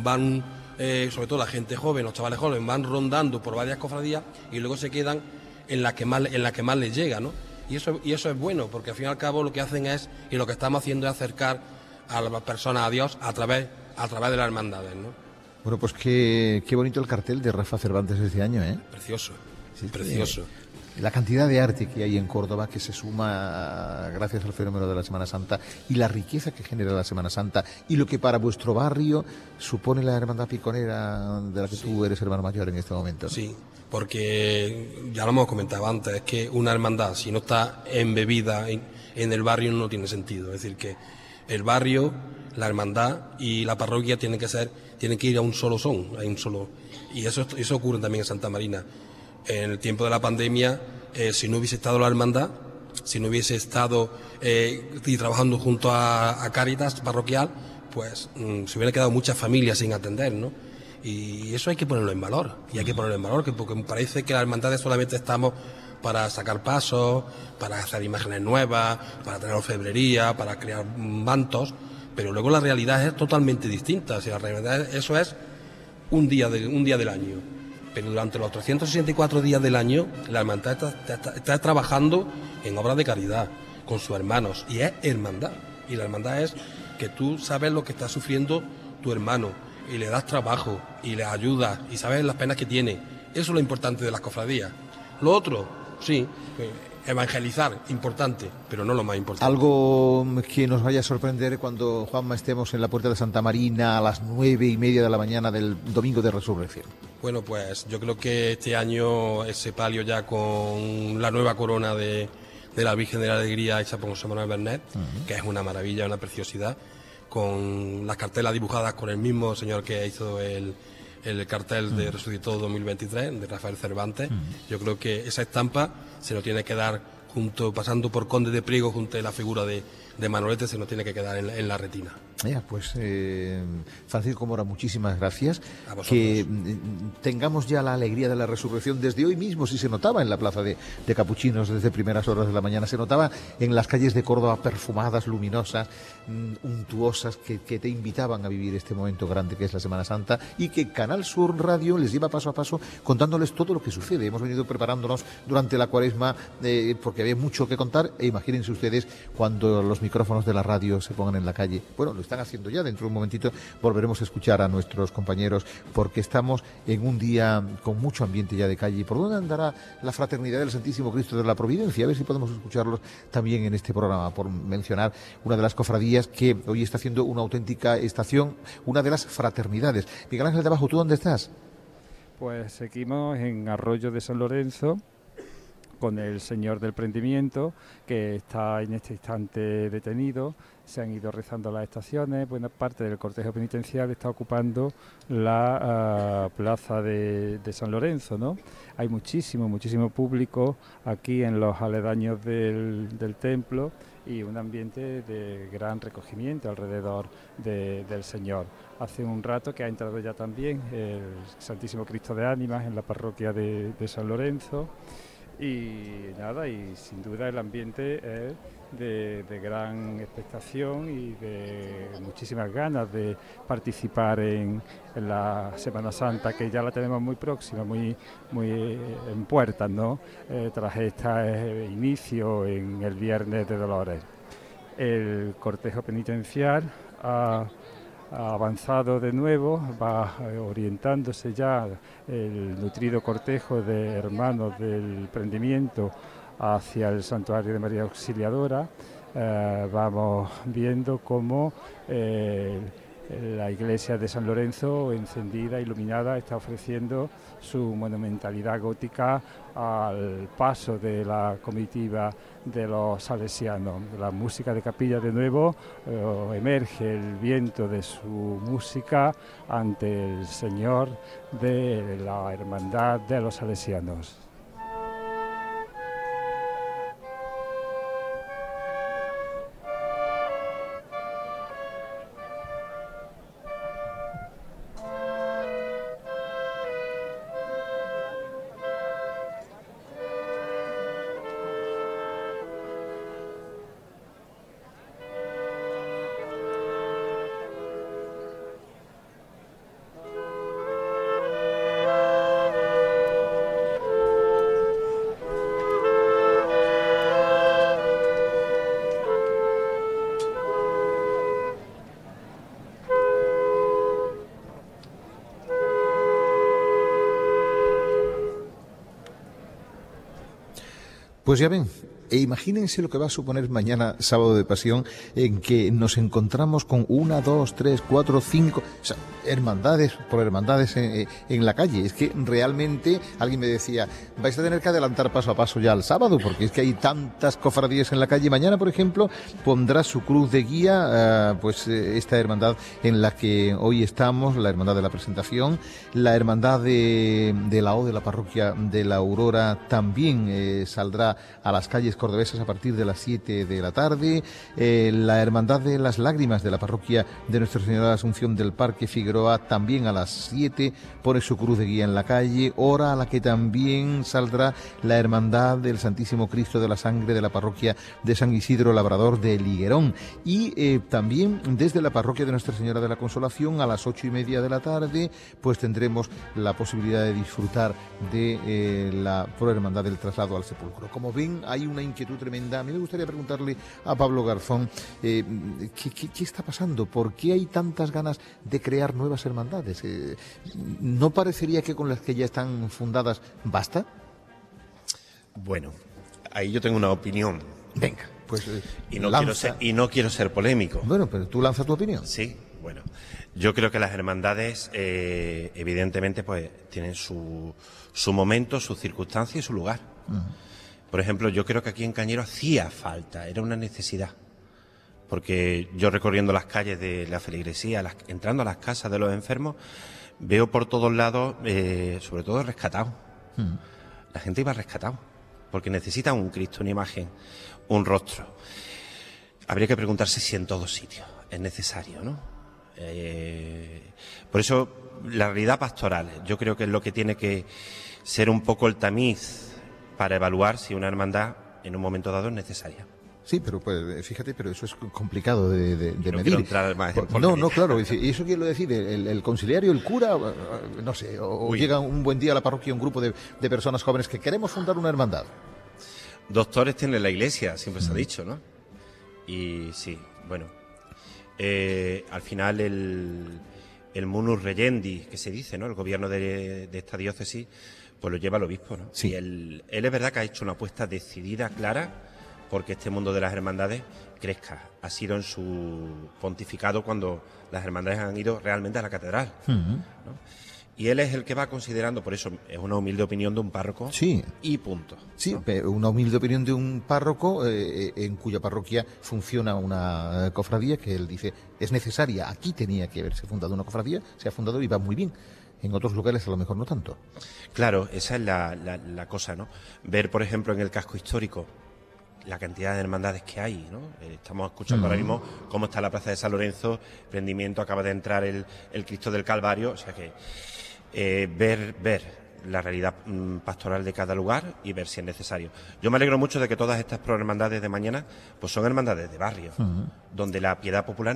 sobre todo la gente joven, los chavales jóvenes, van rondando por varias cofradías y luego se quedan en la que más les llega, ¿no? Y eso es bueno, porque al fin y al cabo lo que hacen y lo que estamos haciendo es acercar a las personas a Dios a través de las hermandades, ¿no? Bueno, pues qué bonito el cartel de Rafa Cervantes este año, ¿eh? Precioso, sí, precioso. La cantidad de arte que hay en Córdoba, que se suma gracias al fenómeno de la Semana Santa, y la riqueza que genera la Semana Santa, y lo que para vuestro barrio supone la hermandad piconera de la que tú eres hermano mayor en este momento, ¿no? Sí, porque ya lo hemos comentado antes, es que una hermandad, si no está embebida en el barrio, no tiene sentido. Es decir, que el barrio, la hermandad y la parroquia tienen que ir a un solo son, y eso ocurre también en Santa Marina. En el tiempo de la pandemia, si no hubiese estado la hermandad, si no hubiese estado trabajando junto a Cáritas parroquial, pues se hubieran quedado muchas familias sin atender, ¿no? Y eso hay que ponerlo en valor, porque me parece que las hermandades solamente estamos para sacar pasos, para hacer imágenes nuevas, para tener orfebrería, para crear mantos, pero luego la realidad es totalmente distinta. O sea, la realidad, eso es un día del año. Pero durante los 364 días del año, la hermandad está trabajando en obras de caridad con sus hermanos, y es hermandad. Y la hermandad es que tú sabes lo que está sufriendo tu hermano, y le das trabajo, y le ayudas, y sabes las penas que tiene. Eso es lo importante de las cofradías. Lo otro, sí, evangelizar, importante, pero no lo más importante. Algo que nos vaya a sorprender cuando, Juanma, estemos en la Puerta de Santa Marina a las 9:30 de la mañana del Domingo de Resurrección. Bueno, pues yo creo que este año ese palio ya con la nueva corona de de la Virgen de la Alegría hecha por José Manuel Bernet, que es una maravilla, una preciosidad, con las cartelas dibujadas con el mismo señor que hizo el cartel de Resucitó 2023, de Rafael Cervantes. Yo creo que esa estampa se lo tiene que dar pasando por Conde de Priego, junto a la figura de Manolete, se nos tiene que quedar en la retina. Pues Francisco Mora, muchísimas gracias. A vosotros. Que tengamos ya la alegría de la resurrección desde hoy mismo. Si se notaba en la plaza de Capuchinos desde primeras horas de la mañana, se notaba en las calles de Córdoba perfumadas, luminosas, untuosas, que te invitaban a vivir este momento grande que es la Semana Santa, y que Canal Sur Radio les lleva paso a paso contándoles todo lo que sucede. Hemos venido preparándonos durante la Cuaresma porque había mucho que contar, e imagínense ustedes cuando los micrófonos de la radio se pongan en la calle. Bueno, lo están haciendo ya. Dentro de un momentito volveremos a escuchar a nuestros compañeros, porque estamos en un día con mucho ambiente ya de calle. ¿Por dónde andará la Fraternidad del Santísimo Cristo de la Providencia? A ver si podemos escucharlos también en este programa, por mencionar una de las cofradías que hoy está haciendo una auténtica estación, una de las fraternidades. Miguel Ángel de Abajo, ¿tú dónde estás? Pues seguimos en Arroyo de San Lorenzo con el Señor del Prendimiento, que está en este instante detenido. Se han ido rezando las estaciones. Buena parte del cortejo penitencial está ocupando la plaza de San Lorenzo, ¿no? Hay muchísimo público aquí en los aledaños del templo, y un ambiente de gran recogimiento alrededor del Señor. Hace un rato que ha entrado ya también el Santísimo Cristo de Ánimas en la parroquia de San Lorenzo. Y nada, y sin duda el ambiente es de gran expectación y de muchísimas ganas de participar en la Semana Santa, que ya la tenemos muy próxima, muy en puertas, ¿no? Tras este inicio en el Viernes de Dolores. El cortejo penitencial ha avanzado de nuevo, va orientándose ya el nutrido cortejo de hermanos del Prendimiento hacia el Santuario de María Auxiliadora. Vamos viendo cómo la iglesia de San Lorenzo, encendida, iluminada, está ofreciendo su monumentalidad gótica al paso de la comitiva de los salesianos. La música de capilla de nuevo emerge el viento de su música ante el Señor de la Hermandad de los Salesianos. Pues ya ven, e imagínense lo que va a suponer mañana, sábado de Pasión, en que nos encontramos con 1, 2, 3, 4, 5... O sea, hermandades por hermandades en la calle. Es que realmente, alguien me decía, vais a tener que adelantar paso a paso ya al sábado, porque es que hay tantas cofradías en la calle. Mañana, por ejemplo, pondrá su cruz de guía, esta hermandad en la que hoy estamos, la hermandad de la Presentación, la hermandad de la O de la parroquia de la Aurora también saldrá a las calles cordobesas a partir de las 7 de la tarde, la hermandad de las Lágrimas de la parroquia de Nuestra Señora de la Asunción del Parque Figueroa también a las 7 pone su cruz de guía en la calle, hora a la que también saldrá la hermandad del Santísimo Cristo de la Sangre de la parroquia de San Isidro Labrador de Liguerón, y también desde la parroquia de Nuestra Señora de la Consolación a las 8:30 de la tarde pues tendremos la posibilidad de disfrutar de la prohermandad del traslado al sepulcro. Como ven, hay una inquietud tremenda. A mí me gustaría preguntarle a Pablo Garzón ¿qué está pasando? ¿Por qué hay tantas ganas de crear nuevas hermandades? ¿No parecería que con las que ya están fundadas basta? Bueno, ahí yo tengo una opinión. Venga, pues y no quiero ser polémico. Bueno, pero tú lanza tu opinión. Sí, bueno. Yo creo que las hermandades, evidentemente, pues tienen su momento, sus circunstancias y su lugar. Por ejemplo, yo creo que aquí en Cañero hacía falta, era una necesidad. Porque yo recorriendo las calles de la feligresía, entrando a las casas de los enfermos, veo por todos lados, sobre todo rescatados. La gente iba rescatado, porque necesita un Cristo, una imagen, un rostro. Habría que preguntarse si en todos sitios es necesario, ¿no? Por eso, la realidad pastoral, yo creo que es lo que tiene que ser un poco el tamiz para evaluar si una hermandad en un momento dado es necesaria. Sí, pero pues, fíjate, pero eso es complicado de no medir. Quiero entrar más en No, claro. ¿Y eso quién lo decide? ¿El conciliario, el cura? No sé. O llega un buen día a la parroquia un grupo de personas jóvenes que queremos fundar una hermandad. Doctores tiene la Iglesia, siempre se ha dicho, ¿no? Y sí, bueno. Al final el munus regendi, que se dice, ¿no? El gobierno de esta diócesis, pues lo lleva el obispo, ¿no? Sí. Y él es verdad que ha hecho una apuesta decidida, clara, porque este mundo de las hermandades crezca. Ha sido en su pontificado cuando las hermandades han ido realmente a la catedral, ¿no? Y él es el que va considerando, por eso es una humilde opinión de un párroco, sí, y punto, sí, ¿no? Una humilde opinión de un párroco en cuya parroquia funciona una cofradía que él dice es necesaria. Aquí tenía que haberse fundado una cofradía, se ha fundado y va muy bien. En otros lugares a lo mejor no tanto. Claro, esa es la cosa, ¿no? Ver, por ejemplo, en el casco histórico la cantidad de hermandades que hay, ¿no? Estamos escuchando ahora mismo cómo está la plaza de San Lorenzo, prendimiento, acaba de entrar el Cristo del Calvario, o sea que ver la realidad pastoral de cada lugar y ver si es necesario. Yo me alegro mucho de que todas estas prohermandades de mañana pues son hermandades de barrio, donde la piedad popular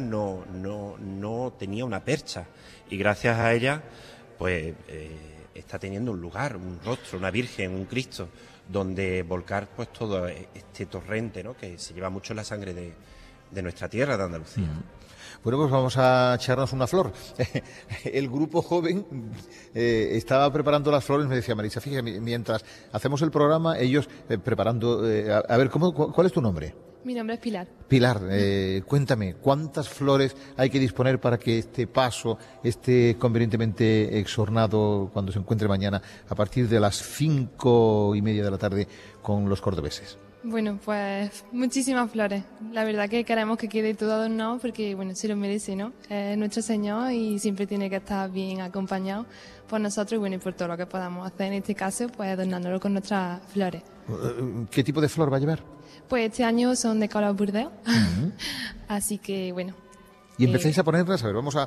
no tenía una percha, y gracias a ella pues está teniendo un lugar, un rostro, una Virgen, un Cristo, donde volcar pues todo este torrente, ¿no? Que se lleva mucho en la sangre de nuestra tierra, de Andalucía. Bueno, pues vamos a echarnos una flor. El grupo joven estaba preparando las flores, me decía Marisa, fíjate, mientras hacemos el programa, ellos preparando... a ver, ¿cuál es tu nombre? Mi nombre es Pilar. Pilar, cuéntame, ¿cuántas flores hay que disponer para que este paso esté convenientemente exornado cuando se encuentre mañana a partir de las 5:30 de la tarde con los cordobeses? Bueno, pues muchísimas flores. La verdad que queremos que quede todo adornado porque, bueno, se lo merece, ¿no? Es nuestro Señor y siempre tiene que estar bien acompañado por nosotros y, bueno, y por todo lo que podamos hacer en este caso, pues adornándolo con nuestras flores. ¿Qué tipo de flor va a llevar? Pues este año son de color burdeo, así que, bueno. Y empezáis a ponerlas, a ver, vamos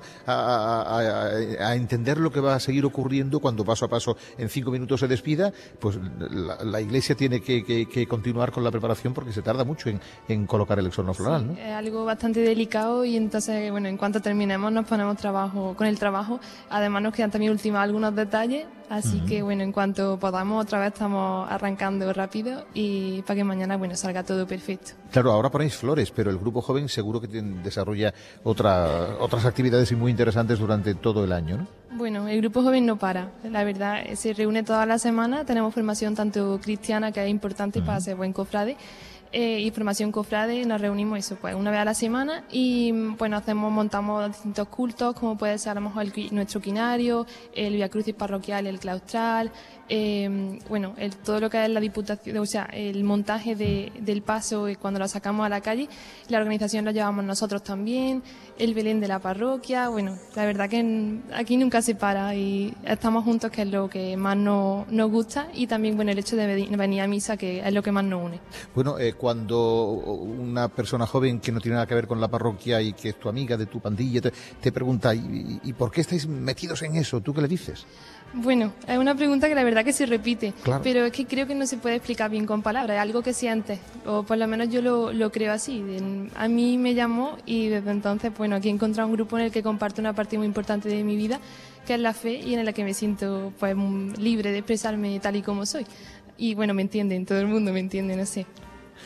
a entender lo que va a seguir ocurriendo cuando paso a paso en 5 minutos se despida, pues la Iglesia tiene que continuar con la preparación porque se tarda mucho en colocar el exorno floral, sí, ¿no? Es algo bastante delicado y entonces, bueno, en cuanto terminemos nos ponemos con el trabajo. Además nos quedan también ultimar algunos detalles, así que, bueno, en cuanto podamos otra vez estamos arrancando rápido y para que mañana, bueno, salga todo perfecto. Claro, ahora ponéis flores, pero el grupo joven seguro que desarrolla otras actividades muy interesantes durante todo el año, ¿no? Bueno, el grupo joven no para, la verdad, se reúne toda la semana, tenemos formación tanto cristiana, que es importante para ser buen cofrade, y formación cofrade, nos reunimos eso, pues una vez a la semana y bueno, montamos distintos cultos, como puede ser a lo mejor nuestro quinario, el Via Crucis parroquial, el claustral, bueno, todo lo que es la diputación, o sea, el montaje del paso cuando lo sacamos a la calle, la organización lo llevamos nosotros también, el Belén de la parroquia, bueno, la verdad que aquí nunca se para y estamos juntos, que es lo que más nos gusta, y también, bueno, el hecho de venir a misa, que es lo que más nos une. Bueno, cuando una persona joven que no tiene nada que ver con la parroquia y que es tu amiga de tu pandilla te pregunta, ¿y por qué estáis metidos en eso? ¿Tú qué le dices? Bueno, es una pregunta que la verdad que se repite, claro, pero es que creo que no se puede explicar bien con palabras, es algo que sientes, o por lo menos yo lo creo así. A mí me llamó y desde entonces, bueno, aquí he encontrado un grupo en el que comparto una parte muy importante de mi vida, que es la fe, y en la que me siento pues libre de expresarme tal y como soy. Y bueno, me entienden, todo el mundo me entiende, no sé.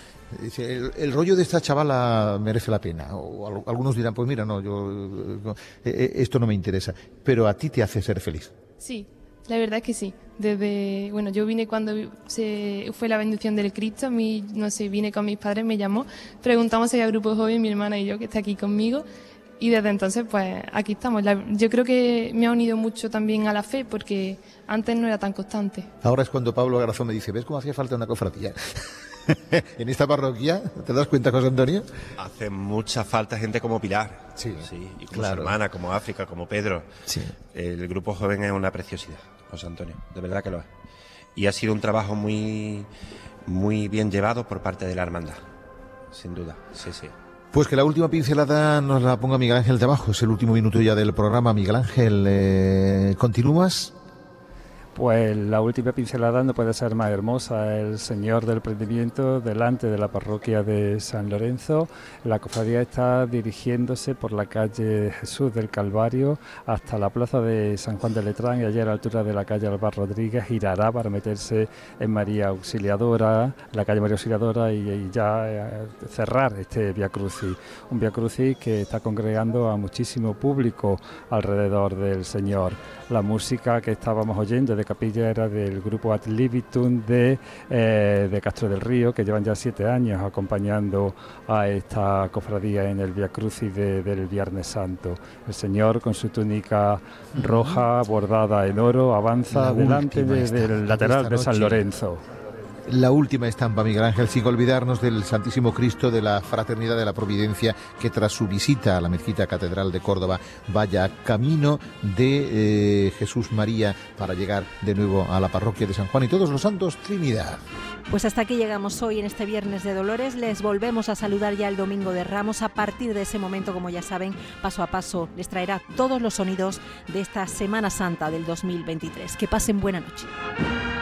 El rollo de esta chavala merece la pena, o algunos dirán, pues mira, no, esto no me interesa, pero a ti te hace ser feliz. Sí, la verdad es que sí. Bueno, yo vine cuando fue la bendición del Cristo, no sé, vine con mis padres, me llamó, preguntamos si había grupo joven, mi hermana y yo, que está aquí conmigo, Y desde entonces, pues aquí estamos. Yo creo que me ha unido mucho también a la fe, porque antes no era tan constante. Ahora es cuando Pablo Garazón me dice, ¿ves cómo hacía falta una cofradía? En esta parroquia, ¿te das cuenta, José Antonio? Hace mucha falta gente como Pilar. Sí, y como su hermana, como África, como Pedro. Sí. El grupo joven es una preciosidad, José Antonio, de verdad que lo es. Y ha sido un trabajo muy, muy bien llevado por parte de la hermandad, sin duda, sí. Pues que la última pincelada nos la ponga Miguel Ángel de Abajo. Es el último minuto ya del programa. Miguel Ángel, ¿continúas? Pues la última pincelada no puede ser más hermosa. El Señor del Prendimiento delante de la parroquia de San Lorenzo. La cofradía está dirigiéndose por la calle Jesús del Calvario hasta la plaza de San Juan de Letrán, y allí a la altura de la calle Álvaro Rodríguez girará para meterse en María Auxiliadora, la calle María Auxiliadora, y ya cerrar este Via Crucis. Un Via Crucis que está congregando a muchísimo público alrededor del Señor. La música que estábamos oyendo de capilla era del grupo Ad Libitum de Castro del Río, que llevan ya 7 años acompañando a esta cofradía en el Via Crucis del Viernes Santo. El Señor, con su túnica roja bordada en oro, avanza delante del lateral de San Lorenzo. La última estampa, Miguel Ángel, sin olvidarnos del Santísimo Cristo de la Fraternidad de la Providencia, que tras su visita a la Mezquita Catedral de Córdoba vaya camino de Jesús María para llegar de nuevo a la parroquia de San Juan y Todos los Santos, Trinidad. Pues hasta aquí llegamos hoy en este Viernes de Dolores. Les volvemos a saludar ya el Domingo de Ramos. A partir de ese momento, como ya saben, Paso a Paso les traerá todos los sonidos de esta Semana Santa del 2023. Que pasen buena noche.